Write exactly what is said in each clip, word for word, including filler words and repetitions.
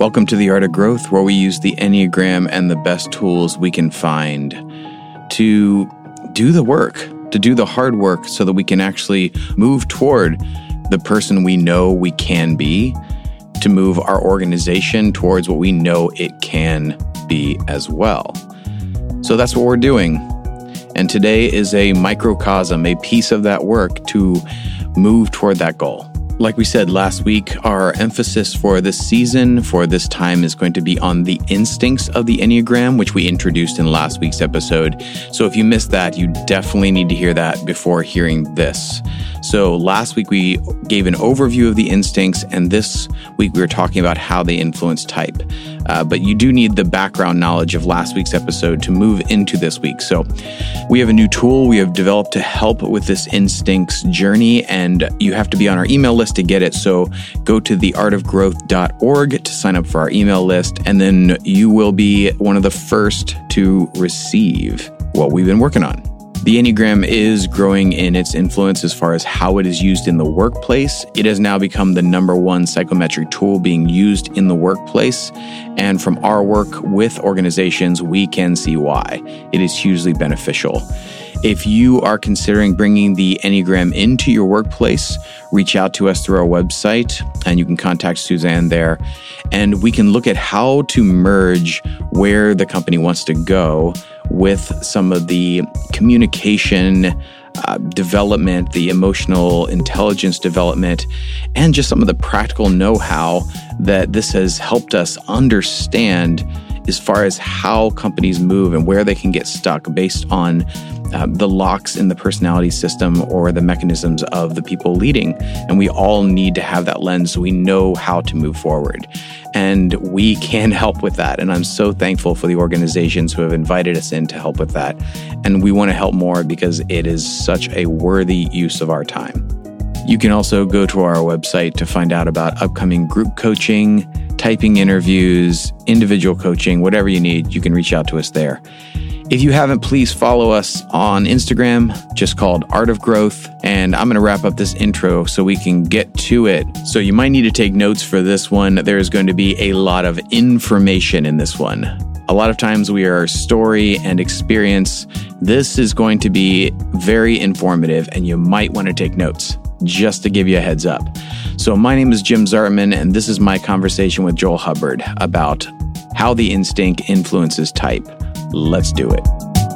Welcome to the Art of Growth, where we use the Enneagram and the best tools we can find to do the work, to do the hard work so that we can actually move toward the person we know we can be, to move our organization towards what we know it can be as well. So that's what we're doing. And today is a microcosm, a piece of that work to move toward that goal. Like we said last week, our emphasis for this season, for this time, is going to be on the instincts of the Enneagram, which we introduced in last week's episode. So if you missed that, you definitely need to hear that before hearing this. So last week we gave an overview of the instincts, and this week we were talking about how they influence type. Uh, but you do need the background knowledge of last week's episode to move into this week. So we have a new tool we have developed to help with this instincts journey, and you have to be on our email list to get it. So go to the art of growth dot org to sign up for our email list, and then you will be one of the first to receive what we've been working on. The Enneagram is growing in its influence as far as how it is used in the workplace. It has now become the number one psychometric tool being used in the workplace. And from our work with organizations, we can see why. It is hugely beneficial. If you are considering bringing the Enneagram into your workplace, reach out to us through our website, and you can contact Suzanne there. And we can look at how to merge where the company wants to go with some of the communication uh, development, the emotional intelligence development, and just some of the practical know-how that this has helped us understand as far as how companies move and where they can get stuck based on uh, the locks in the personality system or the mechanisms of the people leading. And we all need to have that lens so we know how to move forward. And we can help with that. And I'm so thankful for the organizations who have invited us in to help with that. And we want to help more because it is such a worthy use of our time. You can also go to our website to find out about upcoming group coaching, typing interviews, individual coaching, whatever you need, you can reach out to us there. If you haven't, please follow us on Instagram, just called Art of Growth. And I'm going to wrap up this intro so we can get to it. So you might need to take notes for this one. There's going to be a lot of information in this one. A lot of times we are story and experience. This is going to be very informative, and you might want to take notes, just to give you a heads up. So my name is Jim Zartman, and this is my conversation with Joel Hubbard about how the instinct influences type. Let's do it.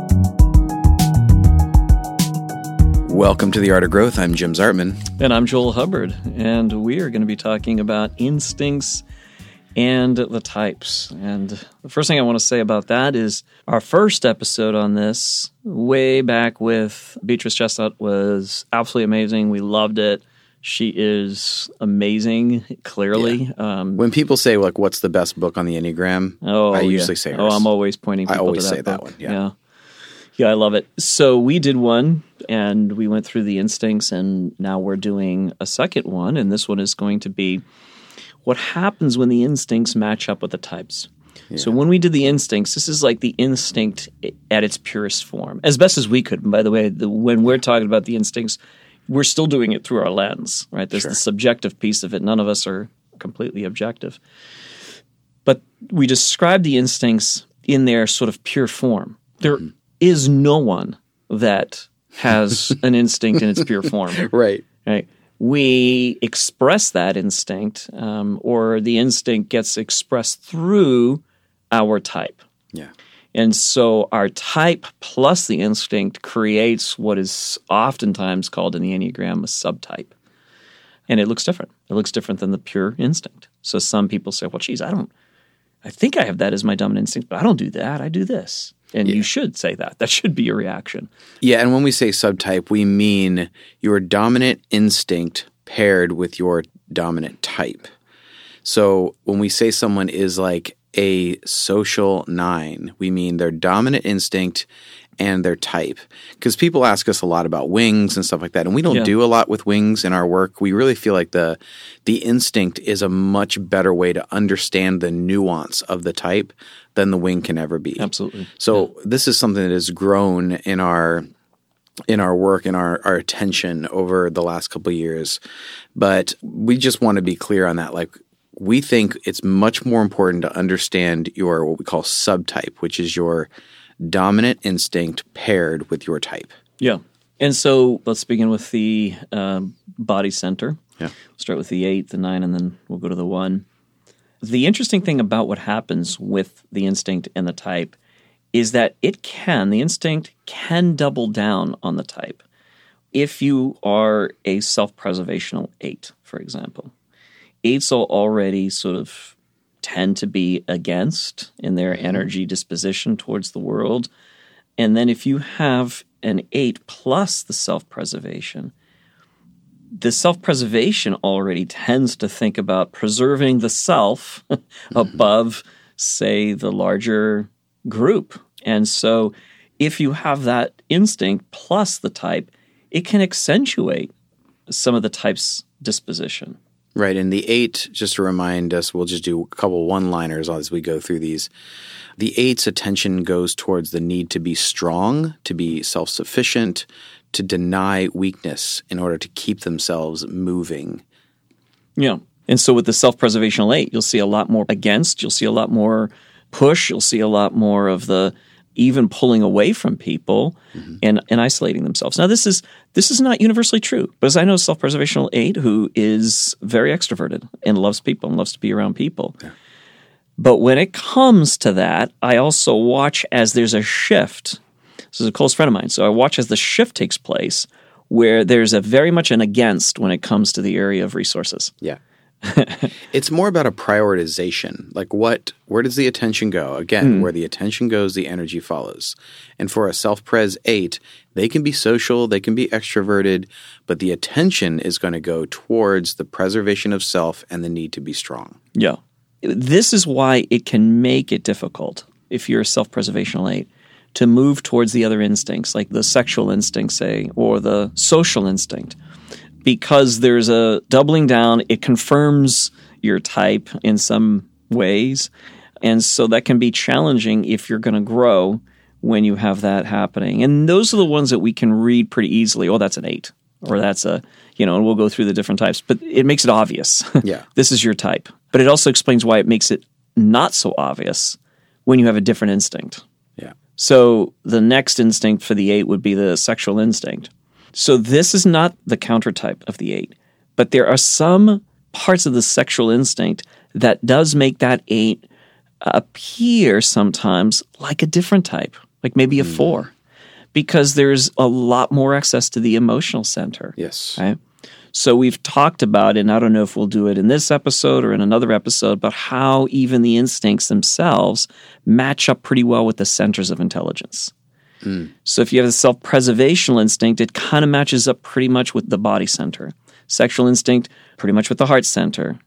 Welcome to the Art of Growth. I'm Jim Zartman. And I'm Joel Hubbard, and we are going to be talking about instincts and the types. And the first thing I want to say about that is our first episode on this, way back with Beatrice Chestnut, was absolutely amazing. We loved it. She is amazing, clearly. Yeah. Um, when people say, like, what's the best book on the Enneagram, oh, I usually yeah. say hers. Oh, I'm always pointing people I always to that say book. that one, yeah. yeah. Yeah, I love it. So we did one, and we went through the instincts, and now we're doing a second one, and this one is going to be what happens when the instincts match up with the types. Yeah. So when we did the instincts, this is like the instinct at its purest form, as best as we could. And by the way, the, when we're talking about the instincts, we're still doing it through our lens, right? There's sure. the subjective piece of it. None of us are completely objective. But we describe the instincts in their sort of pure form. There mm-hmm. is no one that has an instinct in its pure form. Right. Right. We express that instinct, um, or the instinct gets expressed through our type. Yeah. And so our type plus the instinct creates what is oftentimes called in the Enneagram a subtype. And it looks different. It looks different than the pure instinct. So some people say, well, geez, I don't, I think I have that as my dominant instinct, but I don't do that. I do this. And yeah. you should say that. That should be your reaction. Yeah, and when we say subtype, we mean your dominant instinct paired with your dominant type. So when we say someone is like a social nine, we mean their dominant instinct and their type. Because people ask us a lot about wings and stuff like that, and we don't yeah. do a lot with wings in our work. We really feel like the the instinct is a much better way to understand the nuance of the type than the wing can ever be. Absolutely. So yeah. this is something that has grown in our in our work and our, our attention over the last couple of years. But we just want to be clear on that. Like, we think it's much more important to understand your what we call subtype, which is your dominant instinct paired with your type. Yeah. And so let's begin with the um, body center. Yeah. We'll start with the eight, the nine, and then we'll go to the one. The interesting thing about what happens with the instinct and the type is that it can, the instinct can double down on the type. If you are a self-preservational eight, for example, eights will already sort of tend to be against in their energy disposition towards the world. And then if you have an eight plus the self-preservation, the self-preservation already tends to think about preserving the self above, say, the larger group. And so if you have that instinct plus the type, it can accentuate some of the type's disposition. Right. And the eight, just to remind us, we'll just do a couple one-liners as we go through these. The eight's attention goes towards the need to be strong, to be self-sufficient, to deny weakness in order to keep themselves moving. Yeah. And so with the self-preservational eight, you'll see a lot more against, you'll see a lot more push, you'll see a lot more of the even pulling away from people mm-hmm. and, and isolating themselves. Now, this is this is not universally true, but as I know a self-preservational eight who is very extroverted and loves people and loves to be around people. Yeah. But when it comes to that, I also watch as there's a shift. This is a close friend of mine. So I watch as the shift takes place where there's a very much an against when it comes to the area of resources. Yeah. It's more about a prioritization. Like what, where does the attention go? Again, mm. where the attention goes, the energy follows. And for a self-pres eight, they can be social, they can be extroverted, but the attention is going to go towards the preservation of self and the need to be strong. Yeah. This is why it can make it difficult, if you're a self-preservational eight, to move towards the other instincts, like the sexual instinct, say, or the social instinct. Because there's a doubling down, it confirms your type in some ways. And so that can be challenging if you're going to grow when you have that happening. And those are the ones that we can read pretty easily. Oh, that's an eight. Or that's a, you know, and we'll go through the different types. But it makes it obvious. Yeah. This is your type. But it also explains why it makes it not so obvious when you have a different instinct. Yeah. So the next instinct for the eight would be the sexual instinct. So this is not the counter type of the eight, but there are some parts of the sexual instinct that does make that eight appear sometimes like a different type, like maybe a mm. four, because there's a lot more access to the emotional center. Yes. Right? So we've talked about, and I don't know if we'll do it in this episode or in another episode, about how even the instincts themselves match up pretty well with the centers of intelligence. Mm. So if you have a self-preservational instinct, it kind of matches up pretty much with the body center. Sexual instinct, pretty much with the heart center.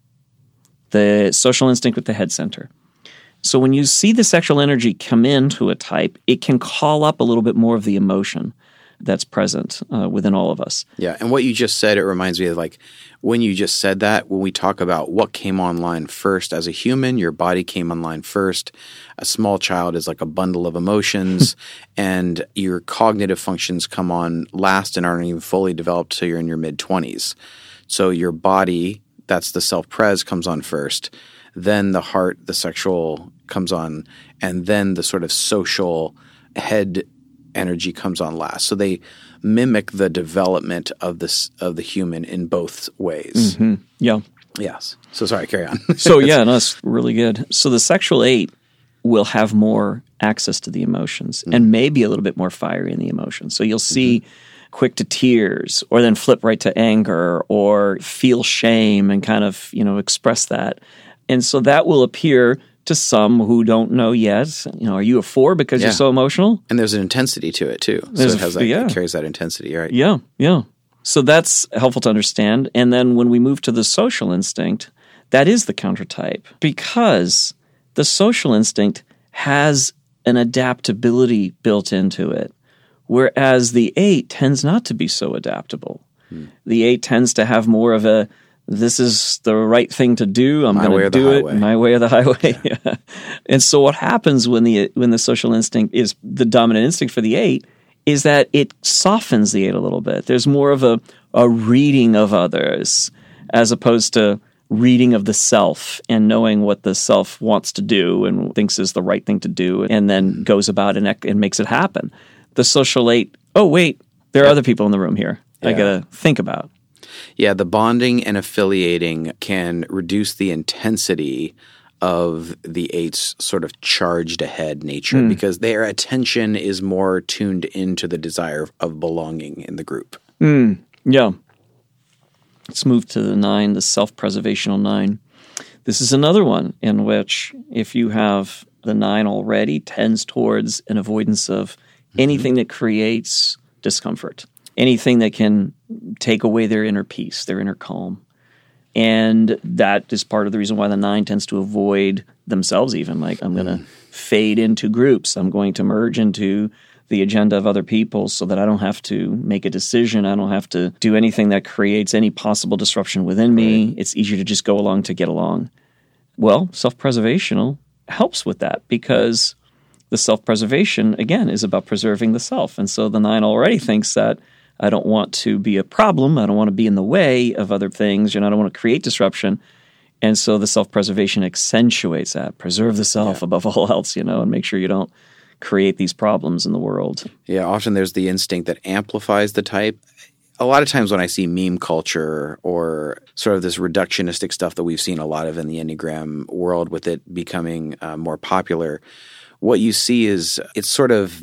The social instinct with the head center. So when you see the sexual energy come into a type, it can call up a little bit more of the emotion that's present uh, within all of us. Yeah, and what you just said, it reminds me of like when you just said that, when we talk about what came online first as a human, your body came online first. A small child is like a bundle of emotions, and your cognitive functions come on last and aren't even fully developed till you're in your mid-twenties. So your body, that's the self-pres, comes on first. Then the heart, the sexual comes on, and then the sort of social head energy comes on last. So they mimic the development of this of the human in both ways. Mm-hmm. Yeah. Yes. So sorry, carry on. So yeah, no, that's really good. So the sexual eight will have more access to the emotions mm-hmm. and maybe a little bit more fiery in the emotions. So you'll see mm-hmm. quick to tears, or then flip right to anger, or feel shame and kind of, you know, express that. And so that will appear to some who don't know yet. You know, are you a four because yeah. you're so emotional? And there's an intensity to it too. There's so it has that, yeah. it carries that intensity, right? Yeah, yeah. So that's helpful to understand. And then when we move to the social instinct, that is the counter type, because the social instinct has an adaptability built into it, whereas the eight tends not to be so adaptable. Hmm. The eight tends to have more of a, this is the right thing to do. I'm going to do it my way or the highway. Yeah. Yeah. And so what happens when the when the social instinct is the dominant instinct for the eight is that it softens the eight a little bit. There's more of a, a reading of others as opposed to reading of the self and knowing what the self wants to do and thinks is the right thing to do, and then goes about and, and makes it happen. The social eight, oh, wait, there are yeah. other people in the room here yeah. I got to think about. Yeah, the bonding and affiliating can reduce the intensity of the eight's sort of charged ahead nature mm. because their attention is more tuned into the desire of belonging in the group. Mm. Yeah. Let's move to the nine, the self-preservational nine. This is another one in which if you have the nine already, tends towards an avoidance of mm-hmm. anything that creates discomfort, anything that can take away their inner peace, their inner calm. And that is part of the reason why the nine tends to avoid themselves even. Like, I'm going to mm. fade into groups. I'm going to merge into the agenda of other people so that I don't have to make a decision. I don't have to do anything that creates any possible disruption within me. Right. It's easier to just go along to get along. Well, self-preservational helps with that because the self-preservation, again, is about preserving the self. And so the nine already thinks that I don't want to be a problem. I don't want to be in the way of other things. You know, I don't want to create disruption. And so the self-preservation accentuates that. Preserve the self yeah. above all else, you know, and make sure you don't create these problems in the world. Yeah, often there's the instinct that amplifies the type. A lot of times when I see meme culture or sort of this reductionistic stuff that we've seen a lot of in the Enneagram world with it becoming uh, more popular, what you see is it sort of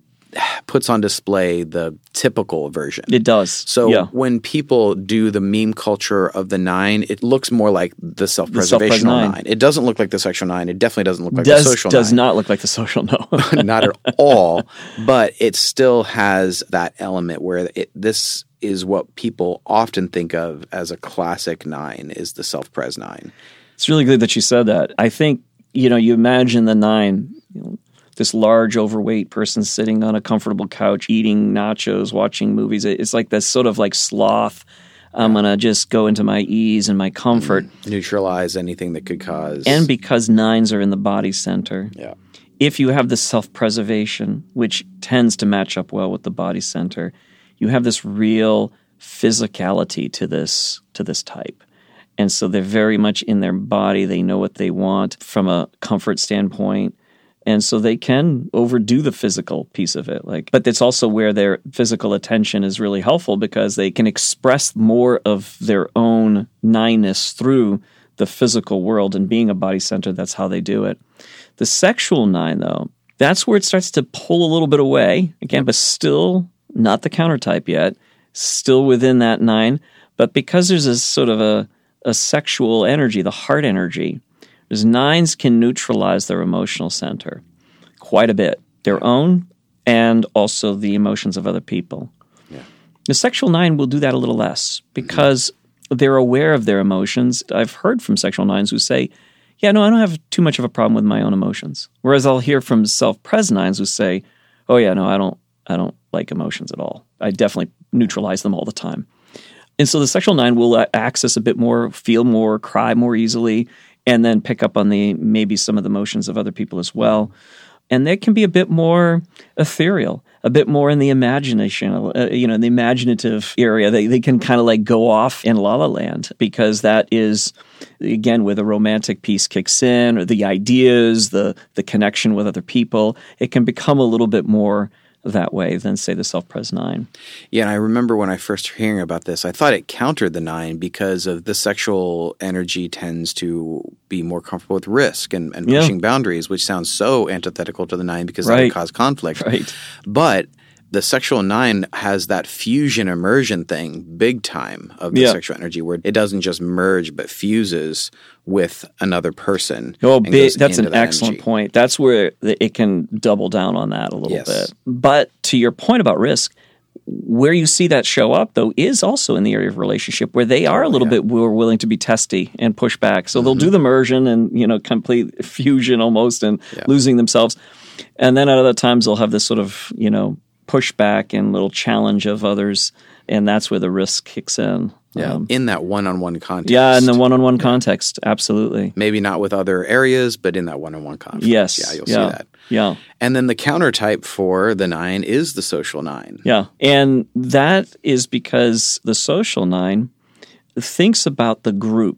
puts on display the typical version. It does. So yeah. when people do the meme culture of the nine, it looks more like the self-preservational nine. nine. It doesn't look like the sexual nine. It definitely doesn't look like does, the social does nine. Does not look like the social, no. Not at all. But it still has that element where it, this is what people often think of as a classic nine, is the self-pres nine. It's really good that you said that. I think, you know, you imagine the nine, you know, this large, overweight person sitting on a comfortable couch, eating nachos, watching movies. It's like this sort of like sloth. I'm going to just go into my ease and my comfort. Mm, neutralize anything that could cause. And because nines are in the body center, yeah. if you have the self-preservation, which tends to match up well with the body center, you have this real physicality to this to this type. And so they're very much in their body. They know what they want from a comfort standpoint. And so they can overdo the physical piece of it. Like, but it's also where their physical attention is really helpful because they can express more of their own nine-ness through the physical world. And being a body center, that's how they do it. The sexual nine, though, that's where it starts to pull a little bit away. Again, but still not the counter type yet. Still within that nine. But because there's a sort of a, a sexual energy, the heart energy, because nines can neutralize their emotional center quite a bit, their own and also the emotions of other people. Yeah. The sexual nine will do that a little less because mm-hmm. they're aware of their emotions. I've heard from sexual nines who say, yeah, no, I don't have too much of a problem with my own emotions. Whereas I'll hear from self-pres nines who say, oh yeah, no, I don't, I don't like emotions at all. I definitely neutralize them all the time. And so the sexual nine will access a bit more, feel more, cry more easily, and then pick up on the maybe some of the emotions of other people as well. And they can be a bit more ethereal, a bit more in the imagination, uh, you know, in the imaginative area. They they can kind of like go off in La La Land because that is, again, where the romantic piece kicks in, or the ideas, the the connection with other people. It can become a little bit more that way than, say, the self-pres nine. Yeah, and I remember when I first hearing about this, I thought it countered the nine because of the sexual energy tends to be more comfortable with risk and, and pushing yeah. boundaries, which sounds so antithetical to the nine because right. that would cause conflict. Right. But the sexual nine has that fusion immersion thing big time of the yeah. sexual energy where it doesn't just merge but fuses with another person. Oh, big, that's an that excellent energy. point. That's where it can double down on that a little yes. bit. But to your point about risk, where you see that show up, though, is also in the area of relationship where they are oh, a little yeah. bit more willing to be testy and push back. So mm-hmm. they'll do the immersion and, you know, complete fusion almost and yeah. losing themselves. And then at other times they'll have this sort of, you know, pushback and little challenge of others, and that's where the risk kicks in. Yeah, um, in that one-on-one context. Yeah, in the one-on-one yeah. context, absolutely. Maybe not with other areas, but in that one-on-one context. Yes. Yeah, you'll yeah. see that. Yeah. And then the counter type for the nine is the social nine. Yeah, and that is because the social nine thinks about the group.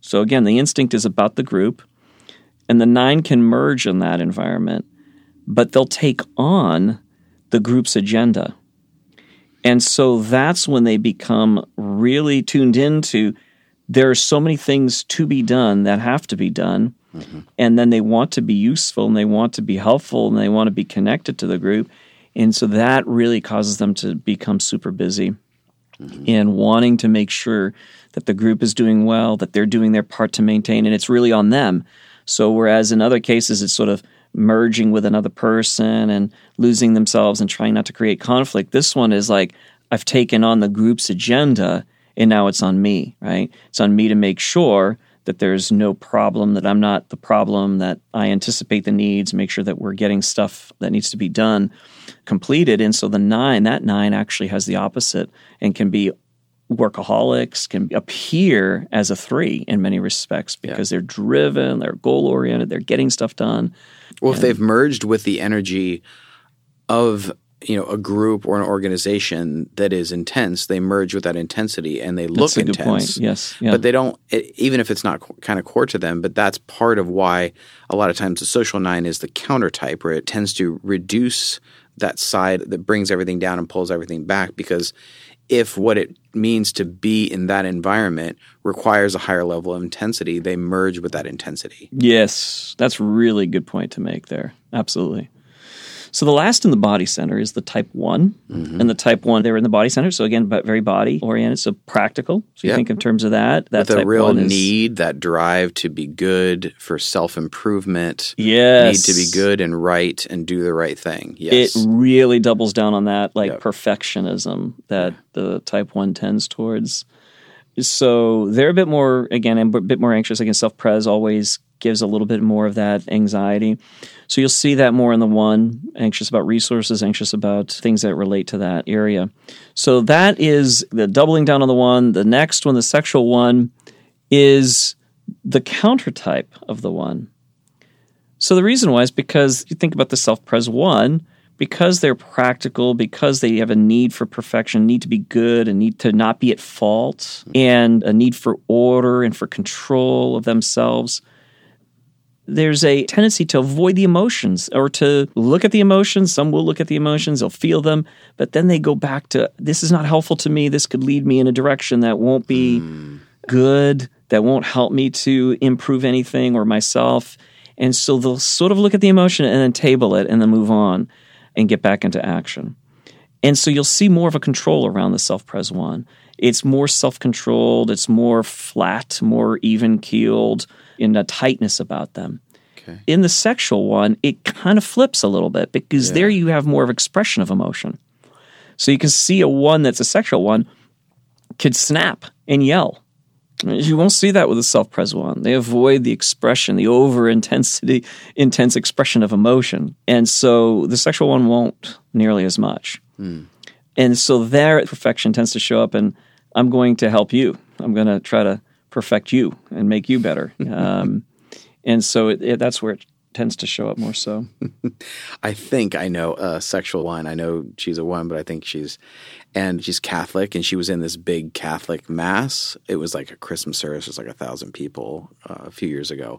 So again, the instinct is about the group, and the nine can merge in that environment, but they'll take on the group's agenda. And so that's when they become really tuned into there are so many things to be done that have to be done, mm-hmm. and then they want to be useful, and they want to be helpful, and they want to be connected to the group. And so that really causes them to become super busy mm-hmm. and wanting to make sure that the group is doing well, that they're doing their part to maintain, and it's really on them. So whereas in other cases it's sort of merging with another person and losing themselves and trying not to create conflict, this one is like, I've taken on the group's agenda, and now it's on me, right? It's on me to make sure that there's no problem, that I'm not the problem, that I anticipate the needs, make sure that we're getting stuff that needs to be done completed. And so the nine, that nine actually has the opposite and can be workaholics, can appear as a three in many respects because yeah. they're driven, they're goal-oriented, they're getting stuff done. Well, and, if they've merged with the energy of you know a group or an organization that is intense, they merge with that intensity and they look that's a intense. Good point. Yes, yeah. But they don't, it, even if it's not co- kind of core to them. But that's part of why a lot of times the social nine is the counter type, where it tends to reduce that side that brings everything down and pulls everything back. Because if what it means to be in that environment requires a higher level of intensity, they merge with that intensity. Yes, that's a really good point to make there. Absolutely. So the last in the body center is the type one. Mm-hmm. And the type one, they're in the body center. So again, but very body oriented, so practical. So you yep. think in terms of that. that With type a real one is, need, that drive to be good, for self-improvement. Yes. Need to be good and right and do the right thing. Yes. It really doubles down on that, like yep. perfectionism that yeah. the type one tends towards. So they're a bit more, again, a bit more anxious. Again, self-pres always gives a little bit more of that anxiety. So you'll see that more in the one, anxious about resources, anxious about things that relate to that area. So that is the doubling down on the one. The next one, the sexual one, is the counter type of the one. So the reason why is because you think about the self-pres one, because they're practical, because they have a need for perfection, need to be good, a need to not be at fault, and a need for order and for control of themselves, there's a tendency to avoid the emotions or to look at the emotions. Some will look at the emotions, they'll feel them, but then they go back to, this is not helpful to me, this could lead me in a direction that won't be mm. good, that won't help me to improve anything or myself. And so they'll sort of look at the emotion and then table it and then move on and get back into action. And so you'll see more of a control around the self-pres one. It's more self-controlled, it's more flat, more even-keeled, in a tightness about them. Okay. In the sexual one, it kind of flips a little bit because yeah. there you have more of expression of emotion. So you can see a one that's a sexual one could snap and yell. You won't see that with a self-pres one. They avoid the expression, the over-intensity, intense expression of emotion. And so the sexual one won't nearly as much. Mm. And so there, perfection tends to show up, and I'm going to help you. I'm going to try to perfect you and make you better. Um, and so it, it, that's where it tends to show up more so. I think I know a sexual one. I know she's a one, but I think she's – and she's Catholic, and she was in this big Catholic mass. It was like a Christmas service. It was like a thousand people uh, a few years ago.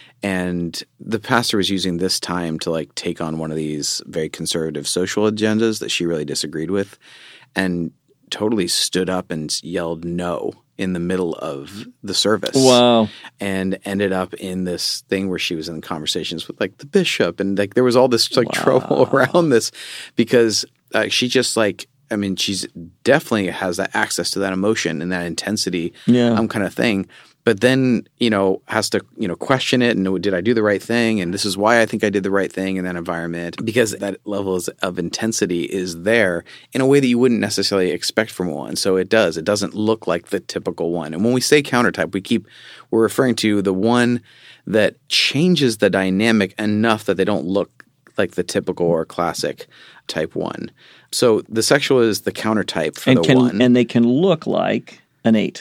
And the pastor was using this time to like take on one of these very conservative social agendas that she really disagreed with, and totally stood up and yelled no in the middle of the service. Wow. And ended up in this thing where she was in conversations with like the bishop, and like there was all this like wow. trouble around this because uh, she just like, I mean, she's definitely has that access to that emotion and that intensity yeah. um, kind of thing. But then, you know, has to, you know, question it and did I do the right thing? And this is why I think I did the right thing in that environment, because that level of intensity is there in a way that you wouldn't necessarily expect from one. So it does. It doesn't look like the typical one. And when we say countertype, we keep – we're referring to the one that changes the dynamic enough that they don't look like the typical or classic type one. So the sexual is the countertype for and the can, one. And they can look like an eight.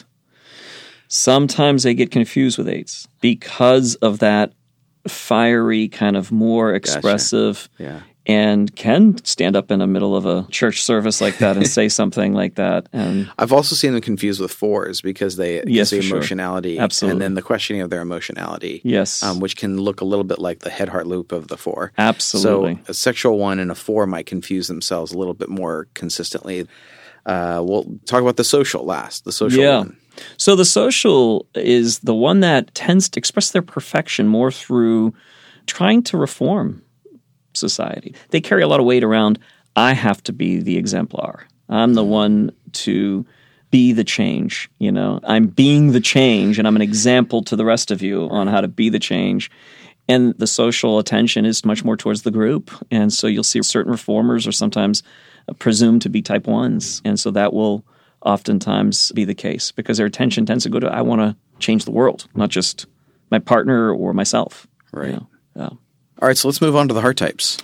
Sometimes they get confused with eights because of that fiery, kind of more expressive. Gotcha. Yeah. and can stand up in the middle of a church service like that and say something like that. And I've also seen them confused with fours because they yes, say sure. emotionality, Absolutely. and then the questioning of their emotionality, yes, um, which can look a little bit like the head heart loop of the four. Absolutely. So a sexual one and a four might confuse themselves a little bit more consistently. Uh, we'll talk about the social last. The social yeah. one. So the social is the one that tends to express their perfection more through trying to reform society. They carry a lot of weight around, I have to be the exemplar. I'm the one to be the change, you know. I'm being the change, and I'm an example to the rest of you on how to be the change. And the social attention is much more towards the group. And so you'll see certain reformers are sometimes presumed to be type ones. And so that will oftentimes be the case because their attention tends to go to, I want to change the world, not just my partner or myself. Right. You know? Yeah. All right, so let's move on to the heart types.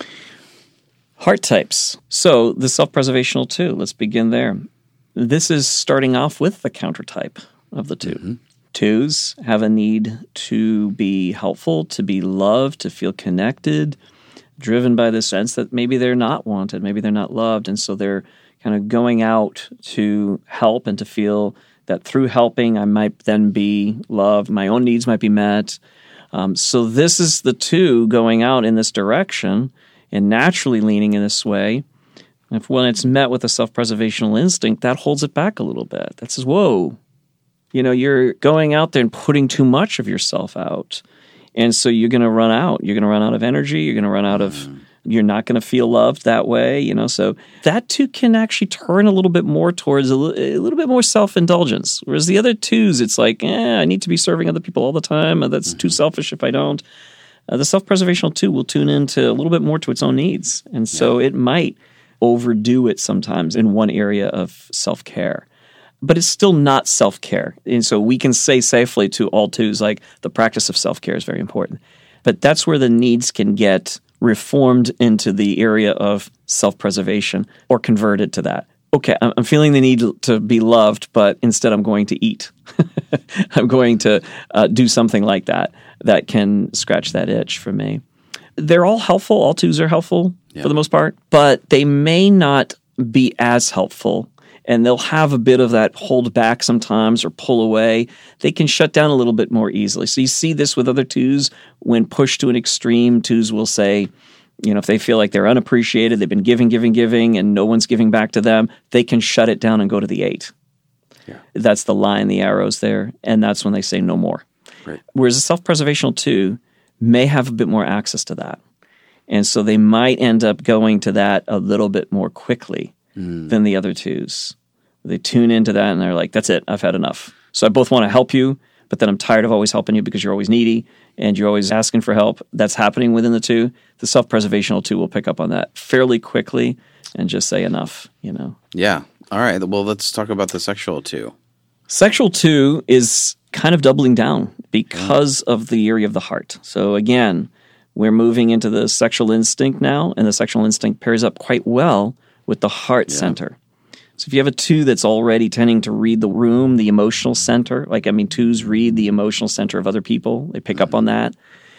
Heart types. So the self-preservational two, let's begin there. This is starting off with the counter type of the two. Mm-hmm. Twos have a need to be helpful, to be loved, to feel connected, driven by the sense that maybe they're not wanted, maybe they're not loved, and so they're kind of going out to help and to feel that through helping I might then be loved, my own needs might be met. Um, so this is the two going out in this direction and naturally leaning in this way. If when it's met with a self-preservational instinct, that holds it back a little bit. That says, whoa, you know, you're going out there and putting too much of yourself out. And so you're going to run out. You're going to run out of energy. You're going to run out of, you're not going to feel loved that way, you know. So that too can actually turn a little bit more towards a, l- a little bit more self-indulgence. Whereas the other twos, it's like, eh, I need to be serving other people all the time. That's mm-hmm. too selfish if I don't. Uh, the self-preservational two will tune into a little bit more to its own needs. And so yeah. it might overdo it sometimes in one area of self-care. But it's still not self-care. And so we can say safely to all twos, like, the practice of self-care is very important. But that's where the needs can get reformed into the area of self-preservation or converted to that. Okay, I'm feeling the need to be loved, but instead I'm going to eat. I'm going to uh, do something like that that can scratch that itch for me. They're all helpful. All twos are helpful yeah. for the most part, but they may not be as helpful. And they'll have a bit of that hold back sometimes or pull away. They can shut down a little bit more easily. So you see this with other twos. When pushed to an extreme, twos will say, you know, if they feel like they're unappreciated, they've been giving, giving, giving, and no one's giving back to them, they can shut it down and go to the eight. Yeah. That's the line, the arrows there. And that's when they say no more. Right. Whereas a self-preservational two may have a bit more access to that. And so they might end up going to that a little bit more quickly. Mm. than the other twos. They tune into that and they're like, that's it, I've had enough. So I both want to help you, but then I'm tired of always helping you because you're always needy and you're always asking for help. That's happening within the two. The self-preservational two will pick up on that fairly quickly and just say enough, you know. Yeah. All right. Well, let's talk about the sexual two. Sexual two is kind of doubling down because yeah. of the area of the heart. So again, we're moving into the sexual instinct now, and the sexual instinct pairs up quite well with the heart yeah. center. So if you have a two that's already tending to read the room, the emotional center, like, I mean, twos read the emotional center of other people. They pick mm-hmm. up on that.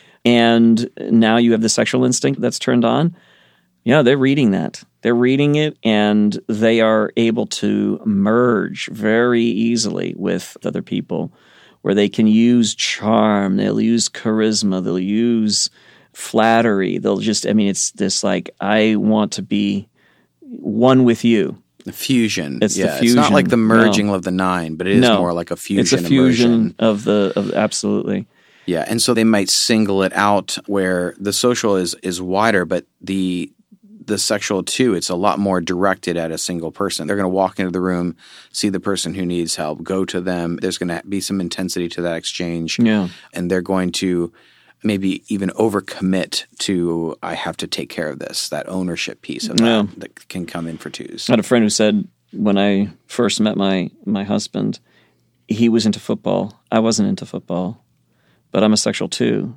And now you have the sexual instinct that's turned on. Yeah, they're reading that. They're reading it, and they are able to merge very easily with other people where they can use charm. They'll use charisma. They'll use flattery. They'll just, I mean, it's this like, I want to be one with you. The fusion. It's yeah, the fusion. It's not like the merging no. of the nine, but it is no. more like a fusion. It's a fusion immersion. of the, of, absolutely. Yeah, and so they might single it out where the social is is wider, but the the sexual too, it's a lot more directed at a single person. They're going to walk into the room, see the person who needs help, go to them. There's going to be some intensity to that exchange. Yeah. And they're going to maybe even overcommit to, I have to take care of this, that ownership piece of that yeah. that can come in for twos. I had a friend who said when I first met my, my husband, he was into football. I wasn't into football, but I'm a sexual two.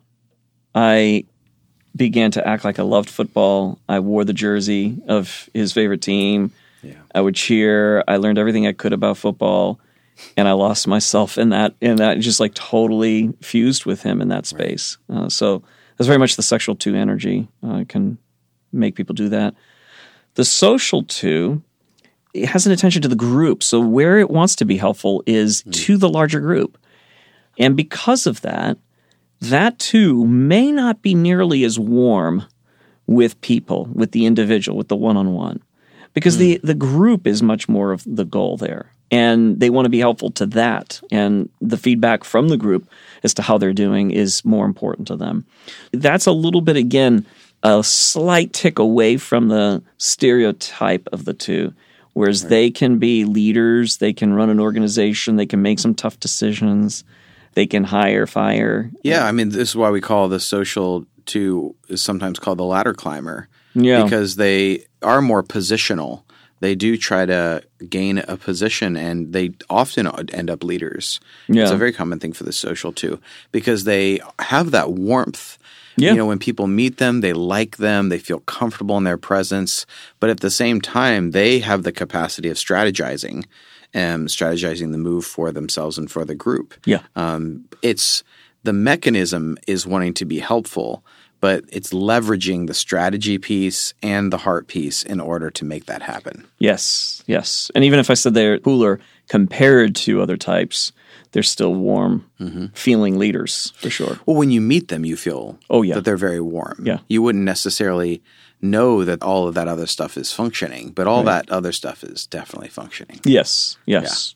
I began to act like I loved football. I wore the jersey of his favorite team. Yeah. I would cheer. I learned everything I could about football. And I lost myself in that, in that, just like totally fused with him in that space. Right. Uh, so that's very much the sexual two energy uh, can make people do that. The social two, it has an attention to the group. So where it wants to be helpful is mm. to the larger group. And because of that, that too may not be nearly as warm with people, with the individual, with the one-on-one. Because mm. the, the group is much more of the goal there. And they want to be helpful to that. And the feedback from the group as to how they're doing is more important to them. That's a little bit, again, a slight tick away from the stereotype of the two. Whereas right. they can be leaders, they can run an organization, they can make some tough decisions, they can hire, fire. Yeah, I mean, this is why we call the social two is sometimes called the ladder climber. Yeah. Because they are more positional. They do try to gain a position, and they often end up leaders. Yeah. It's a very common thing for the social too, because they have that warmth. Yeah. You know, when people meet them, they like them, they feel comfortable in their presence, but at the same time, they have the capacity of strategizing and strategizing the move for themselves and for the group. Yeah. Um, it's the mechanism is wanting to be helpful, but it's leveraging the strategy piece and the heart piece in order to make that happen. Yes, yes. And even if I said they're cooler compared to other types, they're still warm, mm-hmm. feeling leaders for sure. Well, when you meet them, you feel oh, yeah. that they're very warm. Yeah. You wouldn't necessarily know that all of that other stuff is functioning, but all right. that other stuff is definitely functioning. Yes, yes. Yeah.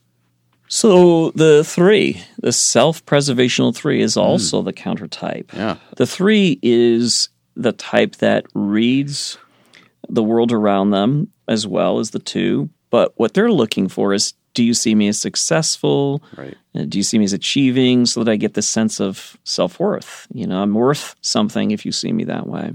So the three, the self-preservational three is also mm. the counter type. Yeah. The three is the type that reads the world around them as well as the two, but what they're looking for is, do you see me as successful? Right. Do you see me as achieving so that I get this sense of self-worth? You know, I'm worth something if you see me that way.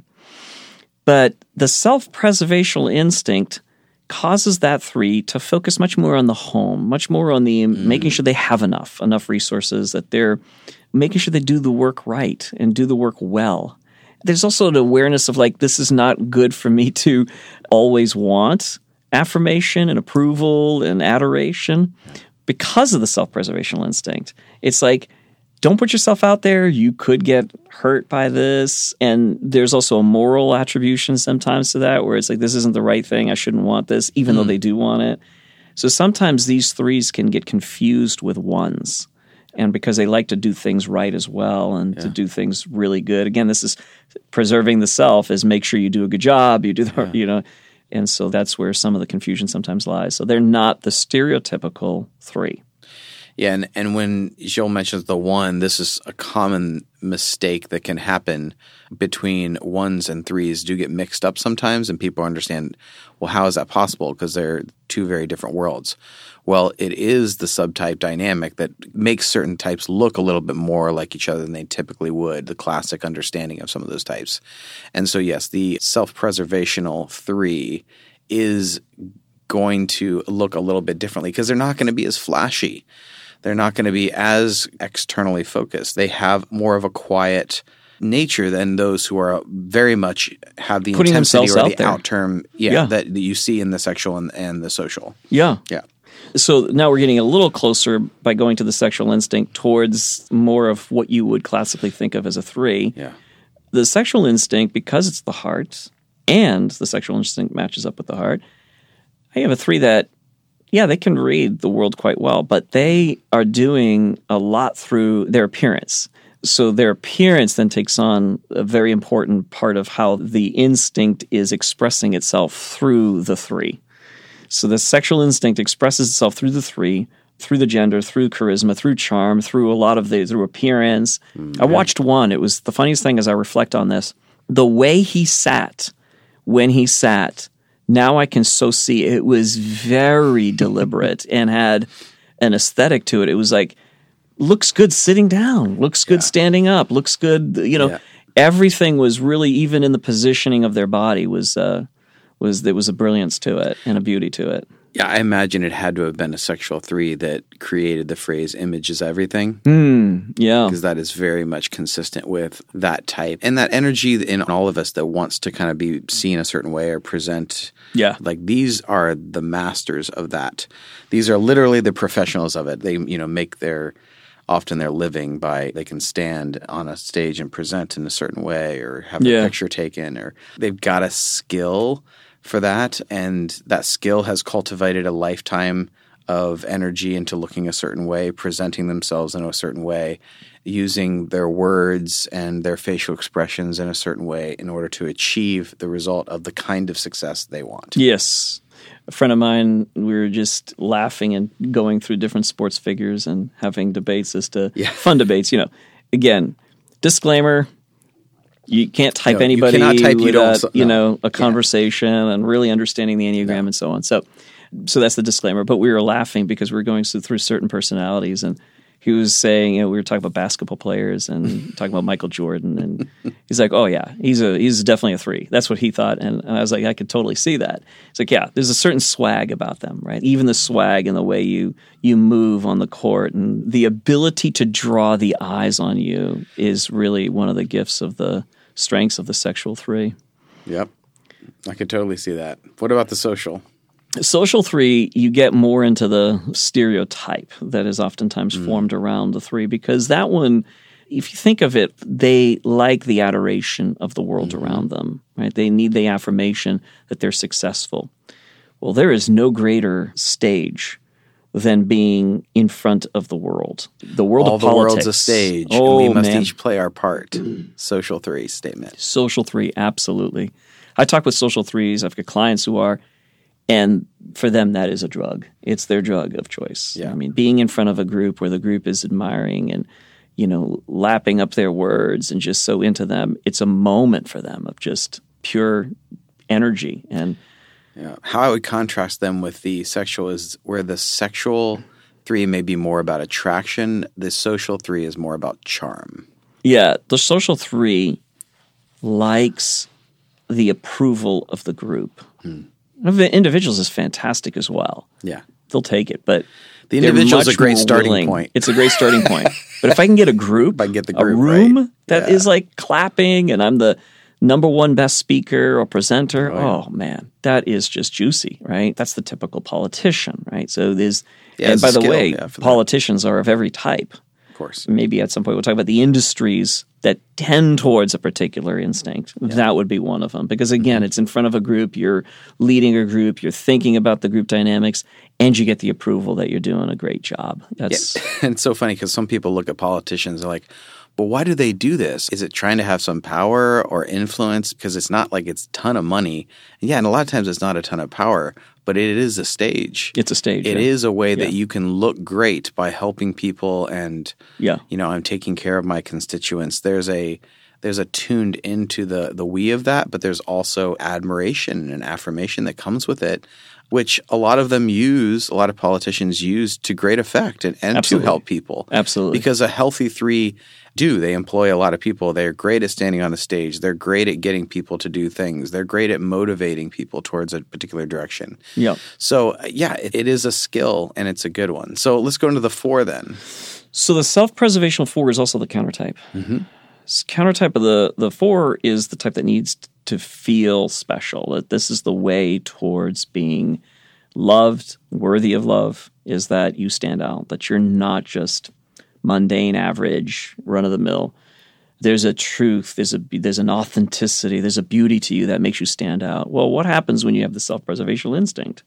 But the self-preservational instinct causes that three to focus much more on the home, much more on the mm. making sure they have enough, enough resources, that they're making sure they do the work right and do the work well. There's also an awareness of like, this is not good for me to always want affirmation and approval and adoration because of the self-preservational instinct. It's like, don't put yourself out there. You could get hurt by this. And there's also a moral attribution sometimes to that where it's like, this isn't the right thing. I shouldn't want this, even mm. though they do want it. So sometimes these threes can get confused with ones. And because they like to do things right as well and yeah. to do things really good. Again, this is preserving the self is make sure you do a good job. You do the, yeah. you know, and so that's where some of the confusion sometimes lies. So they're not the stereotypical three. Yeah, and, and when Joel mentions the one, this is a common mistake that can happen between ones and threes do get mixed up sometimes, and people understand, well, how is that possible? Because they're two very different worlds. Well, it is the subtype dynamic that makes certain types look a little bit more like each other than they typically would, the classic understanding of some of those types. And so, yes, the self-preservational three is going to look a little bit differently because they're not going to be as flashy. They're not going to be as externally focused. They have more of a quiet nature than those who are very much have the Putting intensity or out the there. out term yeah, yeah. that, that you see in the sexual and, and the social. Yeah. Yeah. So now we're getting a little closer by going to the sexual instinct towards more of what you would classically think of as a three. Yeah. The sexual instinct, because it's the heart and the sexual instinct matches up with the heart, I have a three that yeah, they can read the world quite well, but they are doing a lot through their appearance. So their appearance then takes on a very important part of how the instinct is expressing itself through the three. So the sexual instinct expresses itself through the three, through the gender, through charisma, through charm, through a lot of the, through appearance. Mm-hmm. I watched one. It was the funniest thing as I reflect on this. The way he sat when he sat, now I can so see it was very deliberate and had an aesthetic to it. It was like, looks good sitting down, looks good yeah. standing up, looks good, you know, yeah. everything was really, even in the positioning of their body was, uh, was, there was a brilliance to it and a beauty to it. Yeah, I imagine it had to have been a sexual three that created the phrase image is everything. Mm, yeah. Because that is very much consistent with that type. And that energy in all of us that wants to kind of be seen a certain way or present. Yeah. Like these are the masters of that. These are literally the professionals of it. They, you know, make their often they're living by they can stand on a stage and present in a certain way or have Yeah. a picture taken, or they've got a skill for that, and that skill has cultivated a lifetime of energy into looking a certain way, presenting themselves in a certain way, using their words and their facial expressions in a certain way in order to achieve the result of the kind of success they want. Yes. A friend of mine, we were just laughing and going through different sports figures and having debates as to Yeah. fun debates. You know, again, disclaimer, you can't type No, you anybody cannot type, you without, don't- you no. know, a conversation and really understanding the Enneagram and so on. So, so that's the disclaimer. But we were laughing because we were going through certain personalities, and he was saying, you know, we were talking about basketball players and talking about Michael Jordan, and he's like, "Oh yeah, he's a he's definitely a three." That's what he thought, and I was like, I could totally see that. It's like, yeah, there's a certain swag about them, right? Even the swag and the way you you move on the court, and the ability to draw the eyes on you is really one of the gifts of the strengths of the sexual three. Yep. I could totally see that. What about the social? Social three, you get more into the stereotype that is oftentimes mm. formed around the three, because that one, if you think of it, they like the adoration of the world mm-hmm. around them, right? They need the affirmation that they're successful. Well, there is no greater stage than being in front of the world. The world All of the politics. world's a stage, oh, and we must man. each play our part. Social three statement. Social three, absolutely. I talk with social threes. I've got clients who are, and for them, that is a drug. It's their drug of choice. Yeah. I mean, being in front of a group where the group is admiring and, you know, lapping up their words and just so into them, it's a moment for them of just pure energy. And yeah. How I would contrast them with the sexual is where the sexual three may be more about attraction, the social three is more about charm. Yeah, the social three likes the approval of the group. Hmm. Of the individuals is fantastic as well. Yeah. They'll take it, but the individual is a great more starting willing. point. It's a great starting point. But if I can get a group, if I can get the group, a room right. that yeah. is like clapping, and I'm the number one best speaker or presenter, oh, yeah. oh man, that is just juicy, right? That's the typical politician, right? So there's, yeah, and by the skill, way, yeah, politicians that. are of every type. Of course. Maybe at some point we'll talk about the industries that tend towards a particular instinct. Yeah. That would be one of them. Because again, it's in front of a group, you're leading a group, you're thinking about the group dynamics, and you get the approval that you're doing a great job. That's yeah. And it's so funny because some people look at politicians and are like, but why do they do this? Is it trying to have some power or influence? Because it's not like it's a ton of money. And yeah, and a lot of times it's not a ton of power, but it is a stage. It's a stage. It yeah. is a way that yeah. you can look great by helping people and, yeah. you know, I'm taking care of my constituents. There's a there's a tuned into the, the we of that, but there's also admiration and affirmation that comes with it, which a lot of them use, a lot of politicians use to great effect and, and to help people. Absolutely. Because a healthy three do. They employ a lot of people. They're great at standing on the stage. They're great at getting people to do things. They're great at motivating people towards a particular direction. Yeah. So, yeah, it, it is a skill, and it's a good one. So let's go into the four then. So the self-preservational four is also the countertype. Mm-hmm. Countertype of the, the four is the type that needs to feel special, that this is the way towards being loved, worthy of love, is that you stand out, that you're not just mundane, average, run-of-the-mill. There's a truth, there's a there's an authenticity, there's a beauty to you that makes you stand out. Well, what happens when you have the self-preservational instinct?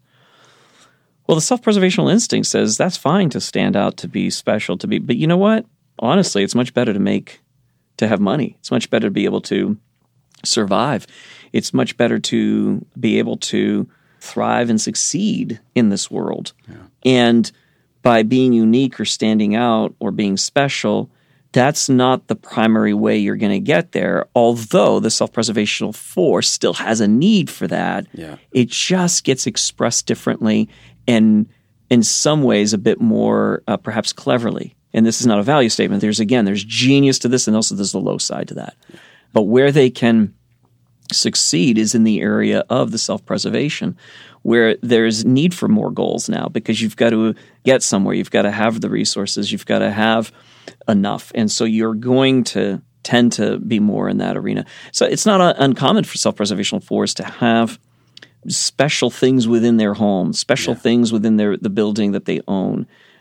Well, the self-preservational instinct says that's fine to stand out, to be special, to be, but you know what? Honestly, it's much better to make, to have money. It's much better to be able to survive. It's much better to be able to thrive and succeed in this world. Yeah. And by being unique or standing out or being special, that's not the primary way you're going to get there, although the self-preservational force still has a need for that. Yeah. It just gets expressed differently and in some ways a bit more uh, perhaps cleverly. And this is not a value statement. There's, again, there's genius to this, and also there's the low side to that. Yeah. But where they can succeed is in the area of the self-preservation, where there's need for more goals now because you've got to get somewhere. You've got to have the resources. You've got to have enough. And so you're going to tend to be more in that arena. So it's not uh, uncommon for self-preservational fours to have special things within their home, special yeah. things within their the building that they own,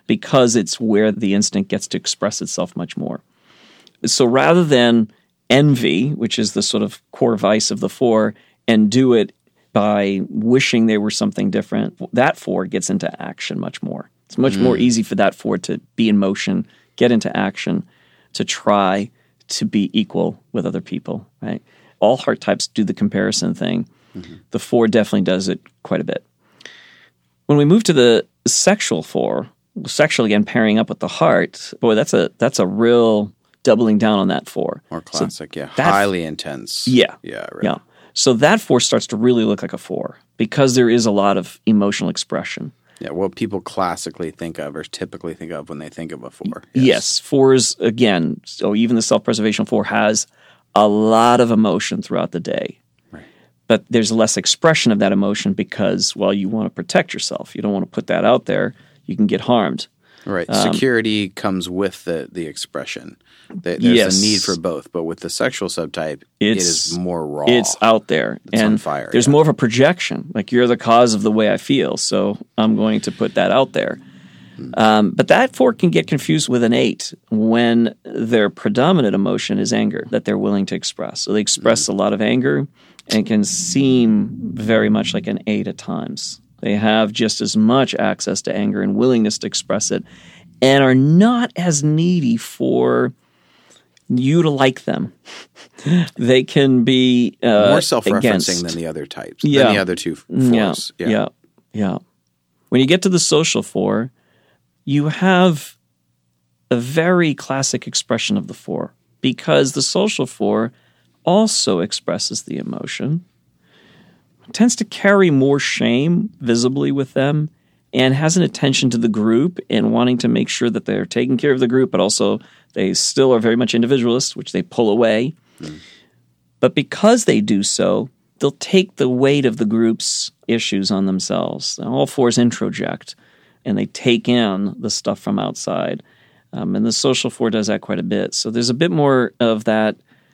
because it's where the instinct gets to express itself much more. So rather than envy, which is the sort of core vice of the four, and do it by wishing they were something different, that four gets into action much more. It's much mm. more easy for that four to be in motion, get into action, to try to be equal with other people, right? All heart types do the comparison thing. Mm-hmm. The four definitely does it quite a bit. When we move to the sexual four, sexual again pairing up with the heart, boy, that's a that's a real doubling down on that four. More classic, so yeah. That, highly intense. Yeah. Yeah, right. Yeah. So that four starts to really look like a four because there is a lot of emotional expression. Yeah, what people classically think of or typically think of when they think of a four. Yes, yes fours, again, so even the self-preservation four has a lot of emotion throughout the day. Right. But there's less expression of that emotion because, well, you want to protect yourself. You don't want to put that out there. You can get harmed. Right. Um, Security comes with the, the expression. There's yes. a need for both. But with the sexual subtype, it's, it is more raw. It's out there. It's and on fire. There's yeah. more of a projection. Like, you're the cause of the way I feel, so I'm going to put that out there. Hmm. Um, but that four can get confused with an eight when their predominant emotion is anger that they're willing to express. So they express hmm. a lot of anger and can seem very much like an eight at times. They have just as much access to anger and willingness to express it and are not as needy for you to like them. They can be uh, more self-referencing against. than the other types, yeah. than the other two fours. Yeah. Yeah. yeah, yeah. When you get to the social four, you have a very classic expression of the four because the social four also expresses the emotion, tends to carry more shame visibly with them, and has an attention to the group and wanting to make sure that they're taking care of the group, but also they still are very much individualist, which they pull away. Mm. But because they do so, they'll take the weight of the group's issues on themselves. All fours introject, and they take in the stuff from outside. Um, and the social four does that quite a bit. So there's a bit more of that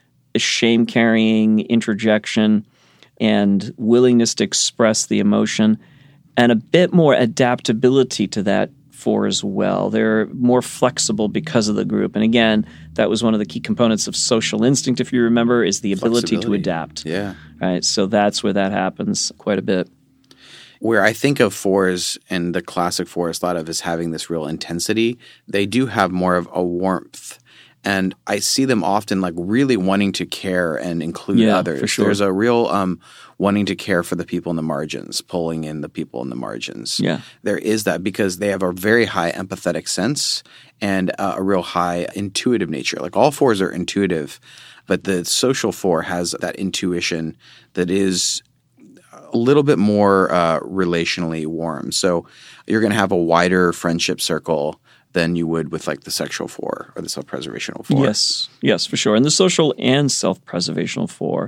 shame-carrying, introjection, and willingness to express the emotion, and a bit more adaptability to that four as well. They're more flexible because of the group. And again, that was one of the key components of social instinct, if you remember, is the ability to adapt. Yeah. Right. So that's where that happens quite a bit. Where I think of fours and the classic four is thought of as having this real intensity, they do have more of a warmth. And I see them often like really wanting to care and include yeah, others. For sure. There's a real um, wanting to care for the people in the margins, pulling in the people in the margins. Yeah. There is that because they have a very high empathetic sense and uh, a real high intuitive nature. Like all fours are intuitive, but the social four has that intuition that is a little bit more uh, relationally warm. So you're going to have a wider friendship circle than you would with like the sexual four or the self-preservational four. Yes, yes, for sure. And the social and self-preservational four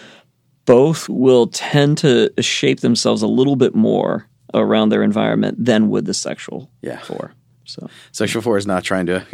both will tend to shape themselves a little bit more around their environment than would the sexual yeah. four. So sexual four is not trying to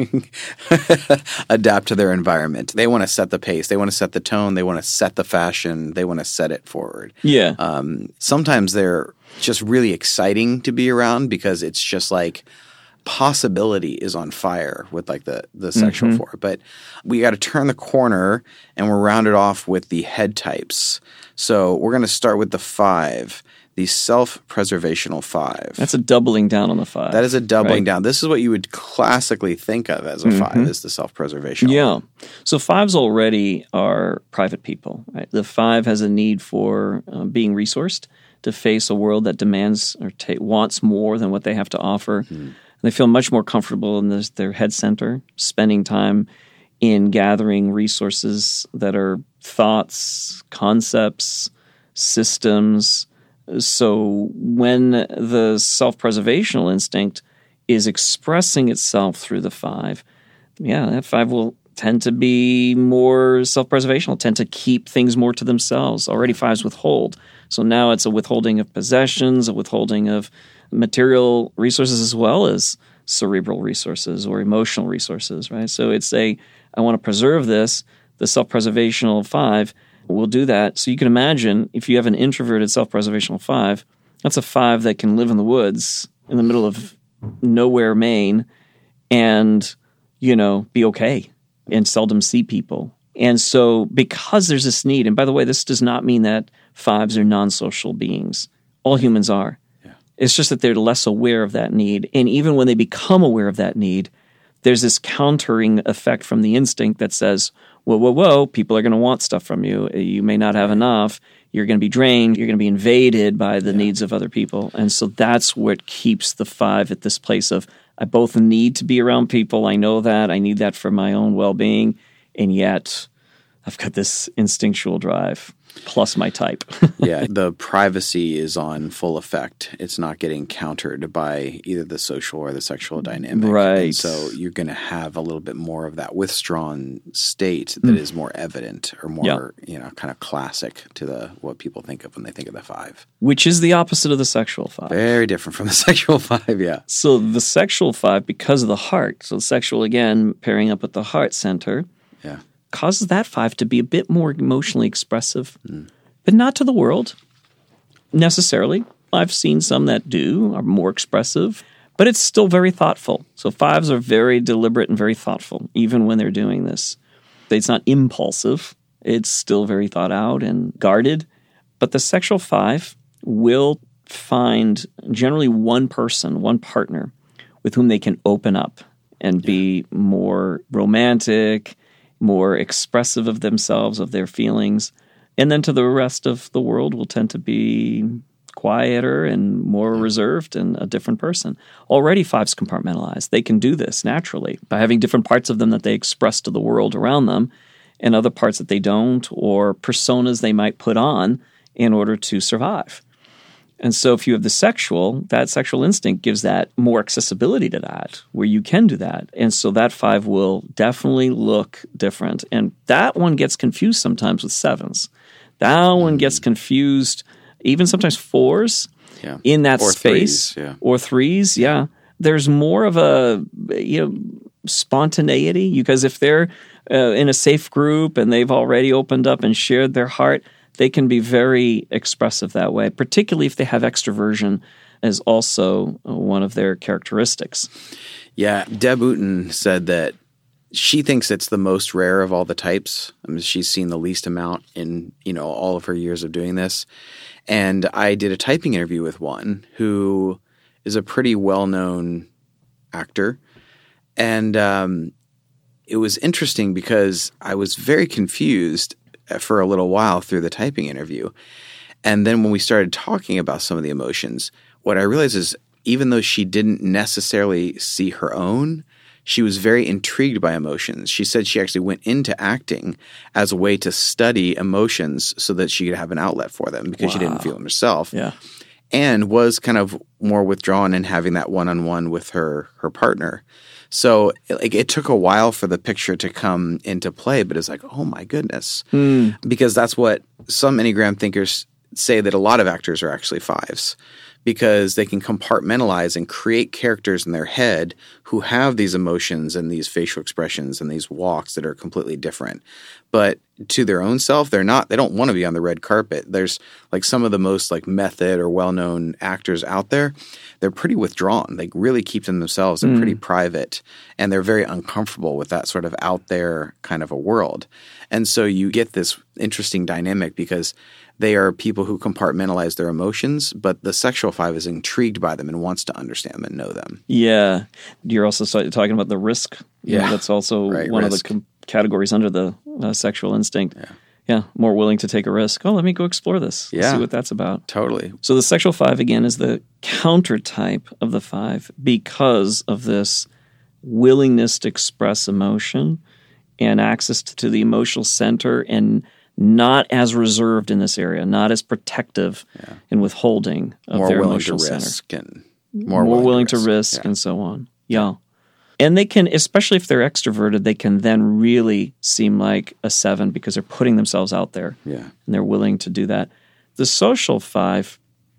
adapt to their environment. They want to set the pace. They want to set the tone. They want to set the fashion. They want to set it forward. Yeah. Um, sometimes they're just really exciting to be around because it's just like possibility is on fire with like the, the sexual mm-hmm. four. But we got to turn the corner and we're rounded off with the head types. So we're going to start with the five, the self-preservational five. That's a doubling down on the five. That is a doubling right? down. This is what you would classically think of as a mm-hmm. five, is the self-preservational. Yeah. So fives already are private people. Right? The five has a need for uh, being resourced to face a world that demands or ta- wants more than what they have to offer. Mm. They feel much more comfortable in this, their head center, spending time in gathering resources that are thoughts, concepts, systems. So when the self-preservational instinct is expressing itself through the five, yeah, that five will tend to be more self-preservational, tend to keep things more to themselves. Already fives withhold. So now it's a withholding of possessions, a withholding of material resources as well as cerebral resources or emotional resources, right? So it's a, I want to preserve this. The self-preservational five will do that. So you can imagine if you have an introverted self-preservational five, that's a five that can live in the woods in the middle of nowhere Maine and, you know, be okay and seldom see people. And so because there's this need, and by the way, this does not mean that fives are non-social beings. All humans are. Yeah. It's just that they're less aware of that need. And even when they become aware of that need, there's this countering effect from the instinct that says, whoa, whoa, whoa, people are going to want stuff from you. You may not have enough. You're going to be drained. You're going to be invaded by the yeah. needs of other people. And so that's what keeps the five at this place of, I both need to be around people. I know that. I need that for my own well-being. And yet I've got this instinctual drive plus my type. Yeah, the privacy is on full effect. It's not getting countered by either the social or the sexual dynamic. Right. And so you're going to have a little bit more of that withdrawn state that mm. is more evident or more, yeah. you know, kind of classic to the what people think of when they think of the five. Which is the opposite of the sexual five. Very different from the sexual five, yeah. So the sexual five, because of the heart, so the sexual, again, pairing up with the heart center, yeah. causes that five to be a bit more emotionally expressive, mm. but not to the world necessarily. I've seen some that do, are more expressive, but it's still very thoughtful. So fives are very deliberate and very thoughtful, even when they're doing this. It's not impulsive. It's still very thought out and guarded. But the sexual five will find generally one person, one partner, with whom they can open up and be more romantic, more expressive of themselves, of their feelings. And then to the rest of the world will tend to be quieter and more reserved and a different person. Already fives compartmentalize. They can do this naturally by having different parts of them that they express to the world around them and other parts that they don't, or personas they might put on in order to survive. And so if you have the sexual, that sexual instinct gives that more accessibility to that, where you can do that. And so that five will definitely look different. And that one gets confused sometimes with sevens. That one gets confused, even sometimes fours yeah. in that or space. Threes, yeah. Or threes, yeah. There's more of a, you know, spontaneity, because if they're uh, in a safe group and they've already opened up and shared their heart, they can be very expressive that way, particularly if they have extroversion as also one of their characteristics. Yeah, Deb Ooten said that she thinks it's the most rare of all the types. I mean, she's seen the least amount in, you know, all of her years of doing this. And I did a typing interview with one who is a pretty well-known actor. And um, it was interesting because I was very confused for a little while through the typing interview. And then when we started talking about some of the emotions, what I realized is even though she didn't necessarily see her own, she was very intrigued by emotions. She said she actually went into acting as a way to study emotions so that she could have an outlet for them because wow. she didn't feel them herself. Yeah. And was kind of more withdrawn in having that one-on-one with her her partner. So like, it took a while for the picture to come into play, but it's like, oh my goodness. Mm. Because that's what some Enneagram thinkers say, that a lot of actors are actually fives, because they can compartmentalize and create characters in their head who have these emotions and these facial expressions and these walks that are completely different. But to their own self, they're not, they don't want to be on the red carpet. There's like some of the most like method or well-known actors out there, they're pretty withdrawn. They really keep them themselves and mm. pretty private. And they're very uncomfortable with that sort of out there kind of a world. And so you get this interesting dynamic because they are people who compartmentalize their emotions, but the sexual five is intrigued by them and wants to understand them and know them. Yeah. You're also talking about the risk. You yeah. know, that's also right, one risk. of the com- categories under the uh, sexual instinct. Yeah. Yeah. More willing to take a risk. Oh, let me go explore this. Yeah. See what that's about. Totally. So the sexual five, again, is the counter type of the five because of this willingness to express emotion and access to the emotional center, and not as reserved in this area, not as protective yeah. and withholding of more their willing emotional to center. Risk and more, more willing, willing to risk, to risk yeah. and so on. Yeah. And they can, especially if they're extroverted, they can then really seem like a seven because they're putting themselves out there. Yeah. And they're willing to do that. The social five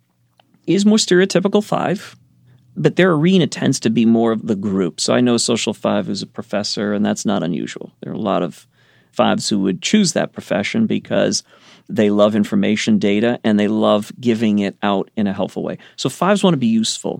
is more stereotypical five, but their arena tends to be more of the group. So I know social five is a professor, and that's not unusual. There are a lot of fives who would choose that profession because they love information, data, and they love giving it out in a helpful way. So fives want to be useful.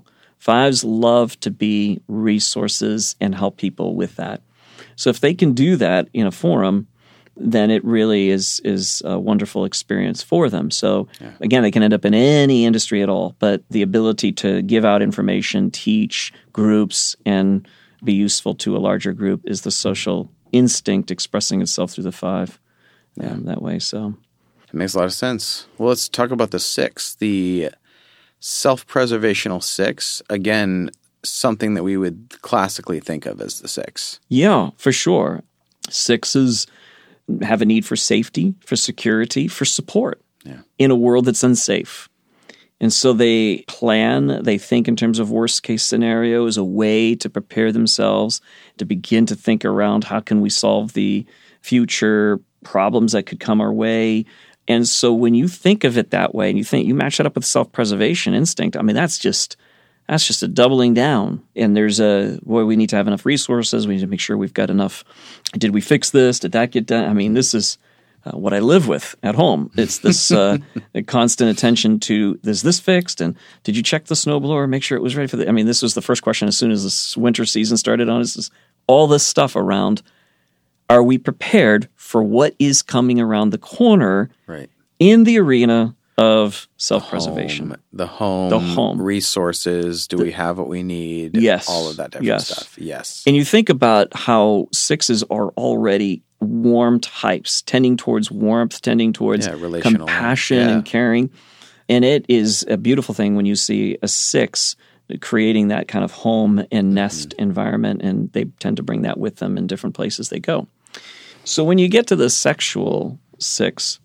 Fives love to be resources and help people with that. So if they can do that in a forum, then it really is is a wonderful experience for them. So yeah. Again, they can end up in any industry at all, but the ability to give out information, teach groups, and be useful to a larger group is the social instinct expressing itself through the five yeah. um, that way. So it makes a lot of sense. Well, let's talk about the six, the self-preservational six. Again, something that we would classically think of as the six. Yeah, for sure. Sixes have a need for safety, for security, for support yeah. in a world that's unsafe. And so they plan, they think in terms of worst-case scenarios, a way to prepare themselves, to begin to think around how can we solve the future problems that could come our way. And so when you think of it that way, and you think you match that up with self-preservation instinct, I mean, that's just that's just a doubling down. And there's a, boy, we need to have enough resources. We need to make sure we've got enough. Did we fix this? Did that get done? I mean, this is uh, what I live with at home. It's this uh, constant attention to, is this fixed? And did you check the snowblower? Make sure it was ready for the, I mean, this was the first question as soon as this winter season started on us. Is all this stuff around, are we prepared for what is coming around the corner right. in the arena of self-preservation? Home, the home, the home, resources. Do the, we have what we need? Yes, all of that different yes. stuff. Yes, and you think about how sixes are already warm types, tending towards warmth, tending towards yeah, compassion yeah. and caring, and it is a beautiful thing when you see a six creating that kind of home and nest mm-hmm. environment, and they tend to bring that with them in different places they go. So when you get to the sexual six,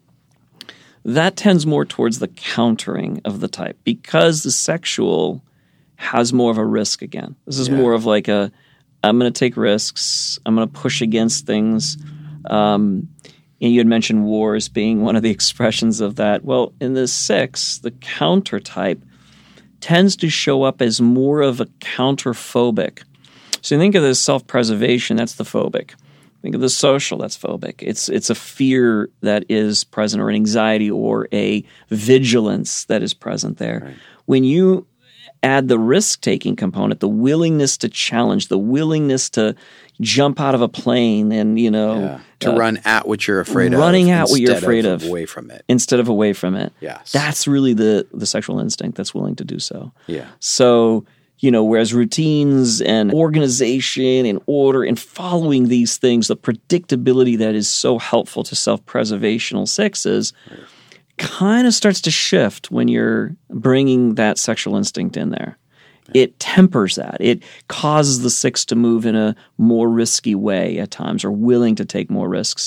that tends more towards the countering of the type because the sexual has more of a risk again. This is yeah. more of like a, I'm going to take risks. I'm going to push against things. Um, and you had mentioned war as being one of the expressions of that. Well, in the six, the counter type tends to show up as more of a counterphobic. So you think of this self-preservation, that's the phobic. Think of the social, that's phobic. It's it's a fear that is present, or an anxiety or a vigilance that is present there. Right. When you add the risk-taking component, the willingness to challenge, the willingness to jump out of a plane and, you know. Yeah. To uh, run at what you're afraid running of. at what you're afraid of. of. Away from it. Instead of away from it. Yes. That's really the, the sexual instinct that's willing to do so. Yeah. So, you know, whereas routines and organization and order and following these things, the predictability that is so helpful to self-preservational sixes right. kind of starts to shift when you're bringing that sexual instinct in there. Yeah. It tempers that. It causes the six to move in a more risky way at times, or willing to take more risks,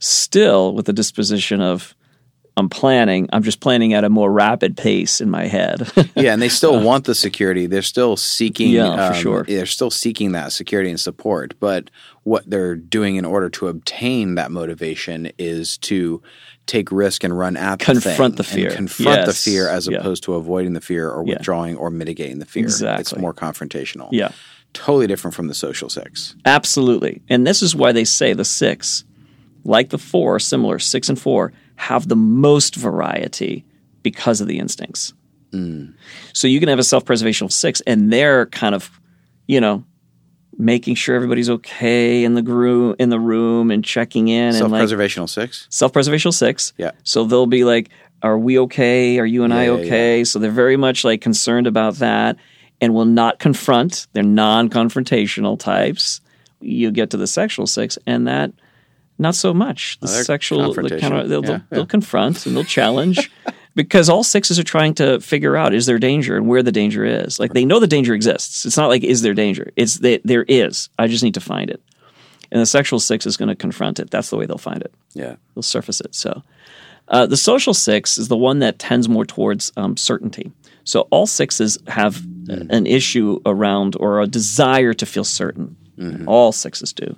still with the disposition of, I'm planning. I'm just planning at a more rapid pace in my head. yeah, and they still want the security. They're still seeking. Yeah, for um, sure. They're still seeking that security and support. But what they're doing in order to obtain that motivation is to take risk and run at the confront thing the fear, and confront yes. the fear, as yeah. opposed to avoiding the fear or withdrawing yeah. or mitigating the fear. Exactly. It's more confrontational. Yeah, totally different from the social six. Absolutely, and this is why they say the six, like the four, similar six and four, have the most variety because of the instincts. Mm. So you can have a self-preservational six, and they're kind of, you know, making sure everybody's okay in the gro- in the room and checking in. Self-preservational and like, six? Self-preservational six. Yeah. So they'll be like, are we okay? Are you and yeah, I yeah, okay? Yeah. So they're very much like concerned about that and will not confront. They're non-confrontational types. You get to the sexual six, and that not so much. The oh, sexual, the counter, they'll, yeah, they'll, yeah. they'll confront and they'll challenge because all sixes are trying to figure out, is there danger and where the danger is. Like, they know the danger exists. It's not like, is there danger? It's that there is. I just need to find it. And the sexual six is going to confront it. That's the way they'll find it. Yeah. They'll surface it. So uh, the social six is the one that tends more towards um, certainty. So all sixes have mm. an issue around, or a desire to feel certain. Mm-hmm. All sixes do.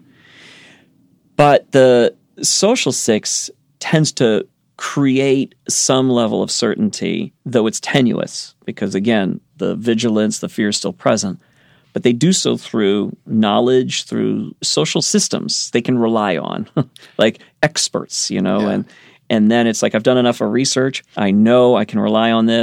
But the social six tends to create some level of certainty, though it's tenuous, because, again, the vigilance, the fear is still present. But they do so through knowledge, through social systems they can rely on, like experts, you know, yeah. and and then it's like, I've done enough of research. I know I can rely on this.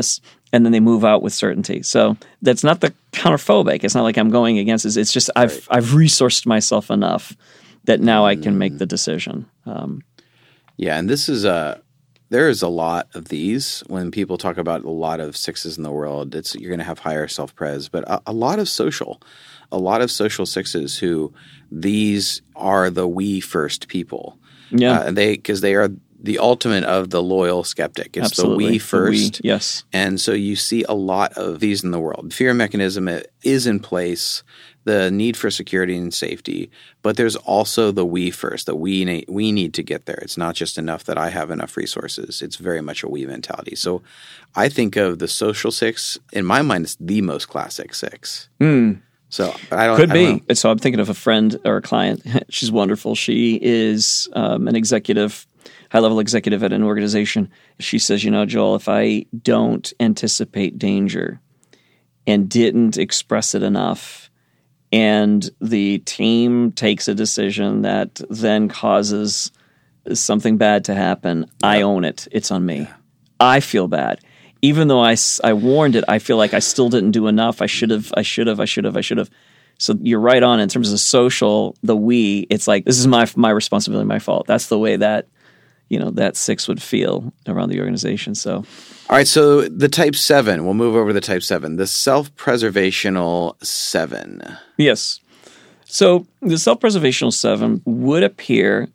and then they move out with certainty. So that's not the counterphobic. It's not like I'm going against it. It's just I've Right. I've resourced myself enough that now I can make the decision. Um, Yeah, and this is a there is a lot of these when people talk about a lot of sixes in the world. It's you're going to have higher self-pres, but a, a lot of social, a lot of social sixes who these are the we first people. yeah, uh, they because they are the ultimate of the loyal skeptic. It's absolutely. the we The first. we, yes. And so you see a lot of these in the world. Fear mechanism is in place, the need for security and safety, but there's also the we first, that we need, we need to get there. It's not just enough that I have enough resources. It's very much a we mentality. So I think of the social six, in my mind, it's the most classic six. Mm. So I don't Could I be. don't know. And so I'm thinking of a friend or a client. She's wonderful. She is um, an executive, high-level executive at an organization. She says, you know, Joel, if I don't anticipate danger and didn't express it enough, and the team takes a decision that then causes something bad to happen, I own it. It's on me. I feel bad. Even though I, s- I warned it, I feel like I still didn't do enough. I should have, I should have, I should have, I should have. So you're right on in terms of social, the we, it's like, this is my my responsibility, my fault. That's the way that, you know, that six would feel around the organization. So All right, so the type seven, we'll move over to the type seven, the self-preservational seven. yes. So the self-preservational seven would appear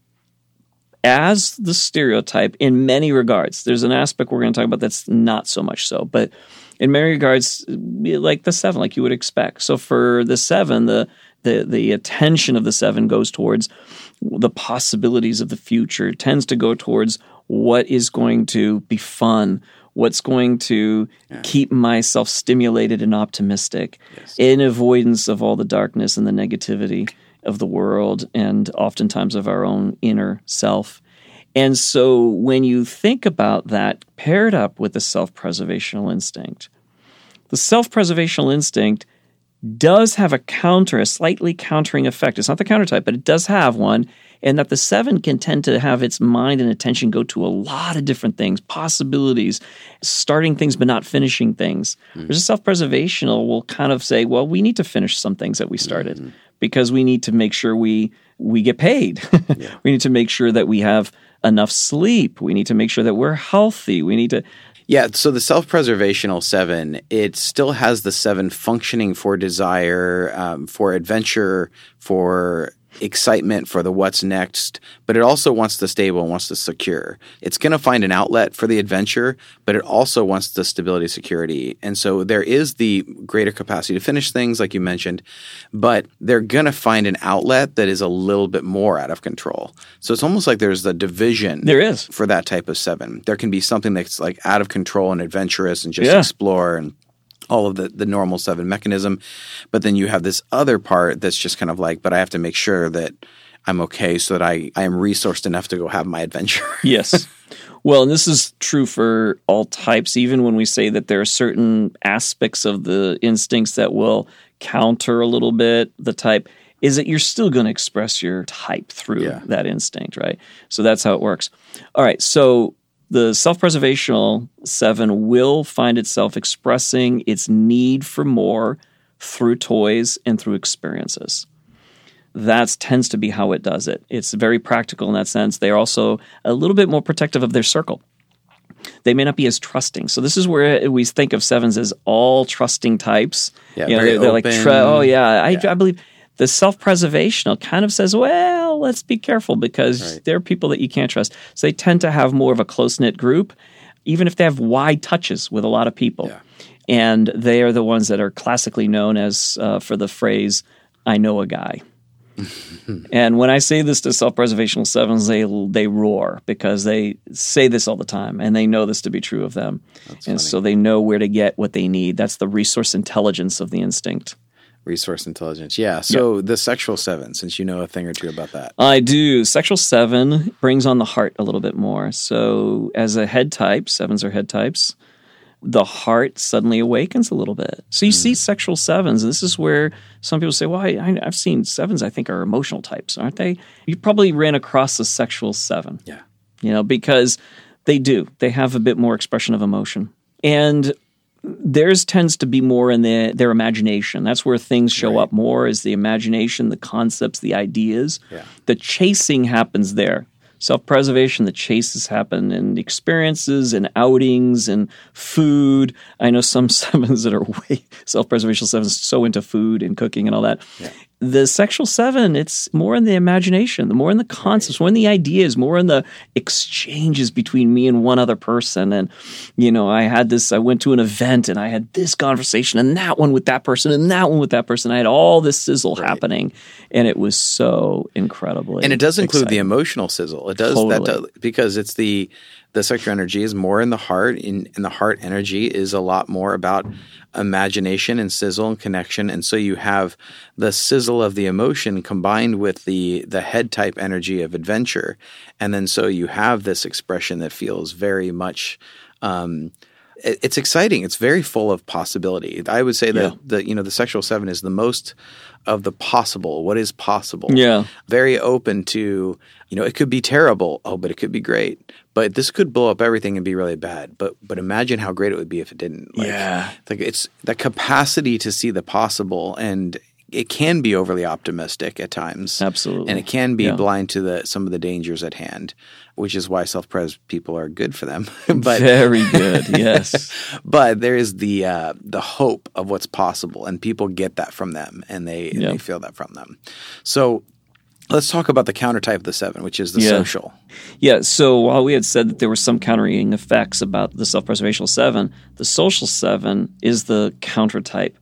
as the stereotype in many regards. There's an aspect we're going to talk about that's not so much so, but in many regards, like the seven, like you would expect. So for the seven, the the the attention of the seven goes towards the possibilities of the future. It tends to go towards what is going to be fun, what's going to yeah. keep myself stimulated and optimistic, yes. in avoidance of all the darkness and the negativity of the world and oftentimes of our own inner self. And so when you think about that paired up with the self-preservational instinct, the self-preservational instinct does have a counter, a slightly countering effect. It's not the counter type, but it does have one, and that the seven can tend to have its mind and attention go to a lot of different things, possibilities, starting things but not finishing things. Mm-hmm. Whereas a self-preservational will kind of say, well, we need to finish some things that we started mm-hmm. because we need to make sure we we get paid. Yeah. We need to make sure that we have enough sleep. We need to make sure that we're healthy. We need to... Yeah, so the self-preservational seven, it still has the seven functioning for desire, um, for adventure, for excitement, for the what's next, but it also wants the stable and wants the secure. It's going to find an outlet for the adventure, but it also wants the stability, security. And so there is the greater capacity to finish things, like you mentioned, but they're going to find an outlet that is a little bit more out of control. So it's almost like there's the division there is. for that type of seven. There can be something that's like out of control and adventurous and just yeah. explore and all of the, the normal seven mechanism. But then you have this other part that's just kind of like, but I have to make sure that I'm okay so that I, I am resourced enough to go have my adventure. Yes. Well, and this is true for all types, even when we say that there are certain aspects of the instincts that will counter a little bit the type, is that you're still going to express your type through yeah. that instinct, right? So that's how it works. All right, so the self-preservational seven will find itself expressing its need for more through toys and through experiences. That tends to be how it does it. It's very practical in that sense. They're also a little bit more protective of their circle. They may not be as trusting. So this is where we think of sevens as all trusting types. Yeah, you know, very they're, they're open. like, oh yeah, I, yeah. I believe. The self-preservational kind of says, well, let's be careful because right. there are people that you can't trust. So they tend to have more of a close-knit group, even if they have wide touches with a lot of people. Yeah. And they are the ones that are classically known as, uh, for the phrase, I know a guy. And when I say this to self-preservational sevens, they they roar because they say this all the time, and they know this to be true of them. That's and funny. so they know where to get what they need. That's the resource intelligence of the instinct. Resource intelligence. Yeah. So yep. the sexual seven, since you know a thing or two about that. I do. Sexual seven brings on the heart a little bit more. So as a head type, sevens are head types, the heart suddenly awakens a little bit. So you mm. see sexual sevens. And this is where some people say, well, I, I've seen sevens I think are emotional types, aren't they? You probably ran across a sexual seven. Yeah. You know, because they do. They have a bit more expression of emotion. And theirs tends to be more in the, their imagination. That's where things show Right. up more, is the imagination, the concepts, the ideas. Yeah. The chasing happens there. Self-preservation, the chases happen in experiences and outings and food. I know some sevens that are way self-preservation sevens so into food and cooking and all that. Yeah. The sexual seven, it's more in the imagination, the more in the concepts, more in the ideas, more in the exchanges between me and one other person. And, you know, I had this, I went to an event and I had this conversation and that one with that person and that one with that person. I had all this sizzle Right. happening, and it was so incredibly And it does include the exciting. emotional sizzle. It does that Totally. does, because it's the the sexual energy is more in the heart, in, and the heart energy is a lot more about imagination and sizzle and connection. And so you have the sizzle of the emotion combined with the the head type energy of adventure, and then so you have this expression that feels very much. Um, it- it's exciting. It's very full of possibility. I would say that Yeah. the you know the sexual seven is the most of the possible. What is possible? Yeah. Very open to, you know, it could be terrible. Oh, but it could be great. But this could blow up everything and be really bad. But but imagine how great it would be if it didn't. Like, Yeah. like it's the capacity to see the possible, and it can be overly optimistic at times. Absolutely. And it can be Yeah. blind to the some of the dangers at hand, which is why self-pres people are good for them. but Very good. Yes. but there is the uh, the hope of what's possible, and people get that from them, and they and Yeah. they feel that from them. So let's talk about the counter type of the seven, which is the Yeah. social. Yeah, so while we had said that there were some countering effects about the self-preservational seven, the social seven is the counter type.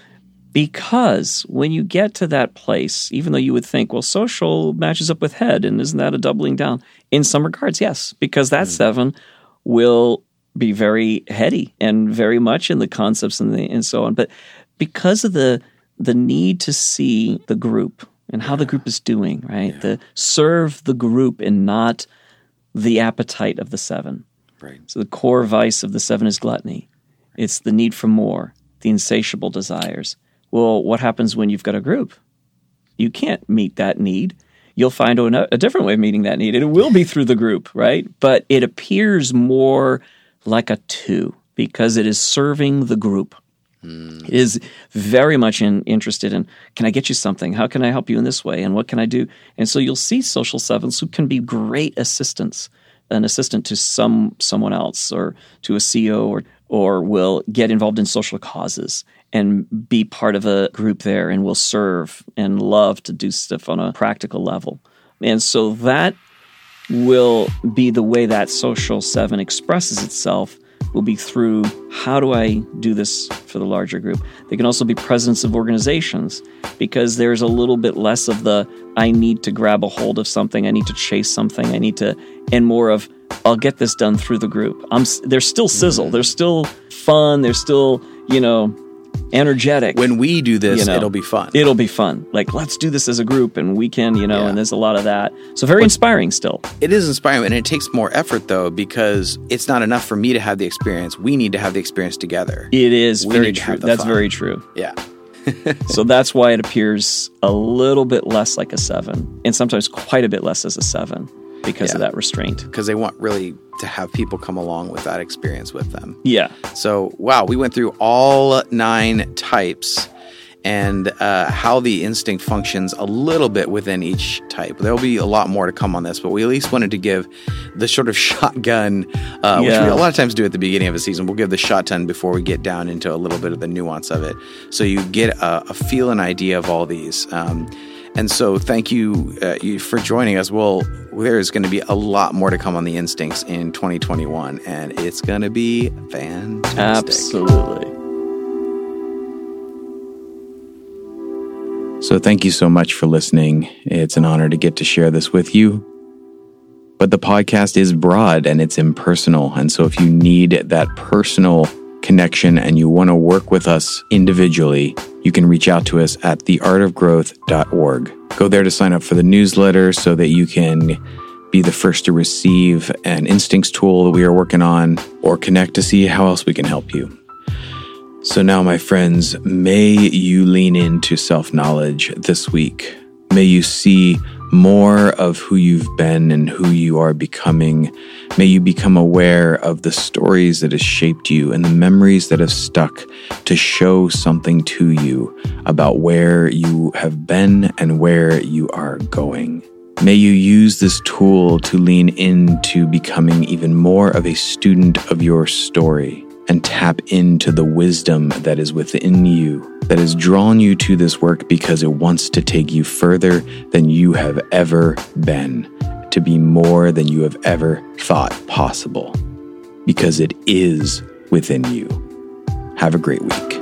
Because when you get to that place, even though you would think, well, social matches up with head, and isn't that a doubling down? In some regards, yes, because that seven will be very heady and very much in the concepts and the, and so on. But because of the the need to see the group and how the group is doing, right? The serve the group and not the appetite of the seven. Right. So the core vice of the seven is gluttony. It's the need for more, the insatiable desires. Well, what happens when you've got a group? You can't meet that need. You'll find a, a different way of meeting that need. And it will be through the group, right? But it appears more like a two because it is serving the group. Mm. It is very much in, interested in, can I get you something? How can I help you in this way? And what can I do? And so you'll see social sevens who can be great assistants, an assistant to some someone else or to a C E O, or or will get involved in social causes and be part of a group there and will serve and love to do stuff on a practical level. And so that will be the way that social seven expresses itself, will be through how do I do this for the larger group. They can also be presidents of organizations because there's a little bit less of the I need to grab a hold of something, I need to chase something, I need to, and more of I'll get this done through the group. I'm, there's still sizzle, there's still fun, there's still, you know, energetic. When we do this, You know, it'll be fun. It'll be fun. Like, let's do this as a group and we can, you know, Yeah. and there's a lot of that. So very inspiring still. It is inspiring, and it takes more effort, though, because it's not enough for me to have the experience. We need to have the experience together. It is We very need to true. have the That's fun. very true. Yeah. So that's why it appears a little bit less like a seven, and sometimes quite a bit less as a seven because of Yeah. that restraint. Because they want really to have people come along with that experience with them. Yeah. So, wow, we went through all nine types and uh, how the instinct functions a little bit within each type. There'll be a lot more to come on this, but we at least wanted to give the sort of shotgun, uh, which Yeah. we a lot of times do at the beginning of a season. We'll give the shotgun before we get down into a little bit of the nuance of it. So you get a, a feel and idea of all these. Um, and so thank you, uh, you for joining us. Well, there's going to be a lot more to come on the instincts in twenty twenty-one, and it's going to be fantastic. Absolutely. So thank you so much for listening. It's an honor to get to share this with you. But the podcast is broad and it's impersonal. And so if you need that personal connection and you want to work with us individually, you can reach out to us at the art of growth dot org. Go there to sign up for the newsletter so that you can be the first to receive an instincts tool that we are working on, or connect to see how else we can help you. So now, my friends, may you lean into self-knowledge this week. May you see more of who you've been and who you are becoming. May you become aware of the stories that have shaped you and the memories that have stuck to show something to you about where you have been and where you are going. May you use this tool to lean into becoming even more of a student of your story and tap into the wisdom that is within you, that has drawn you to this work because it wants to take you further than you have ever been, to be more than you have ever thought possible, because it is within you. Have a great week.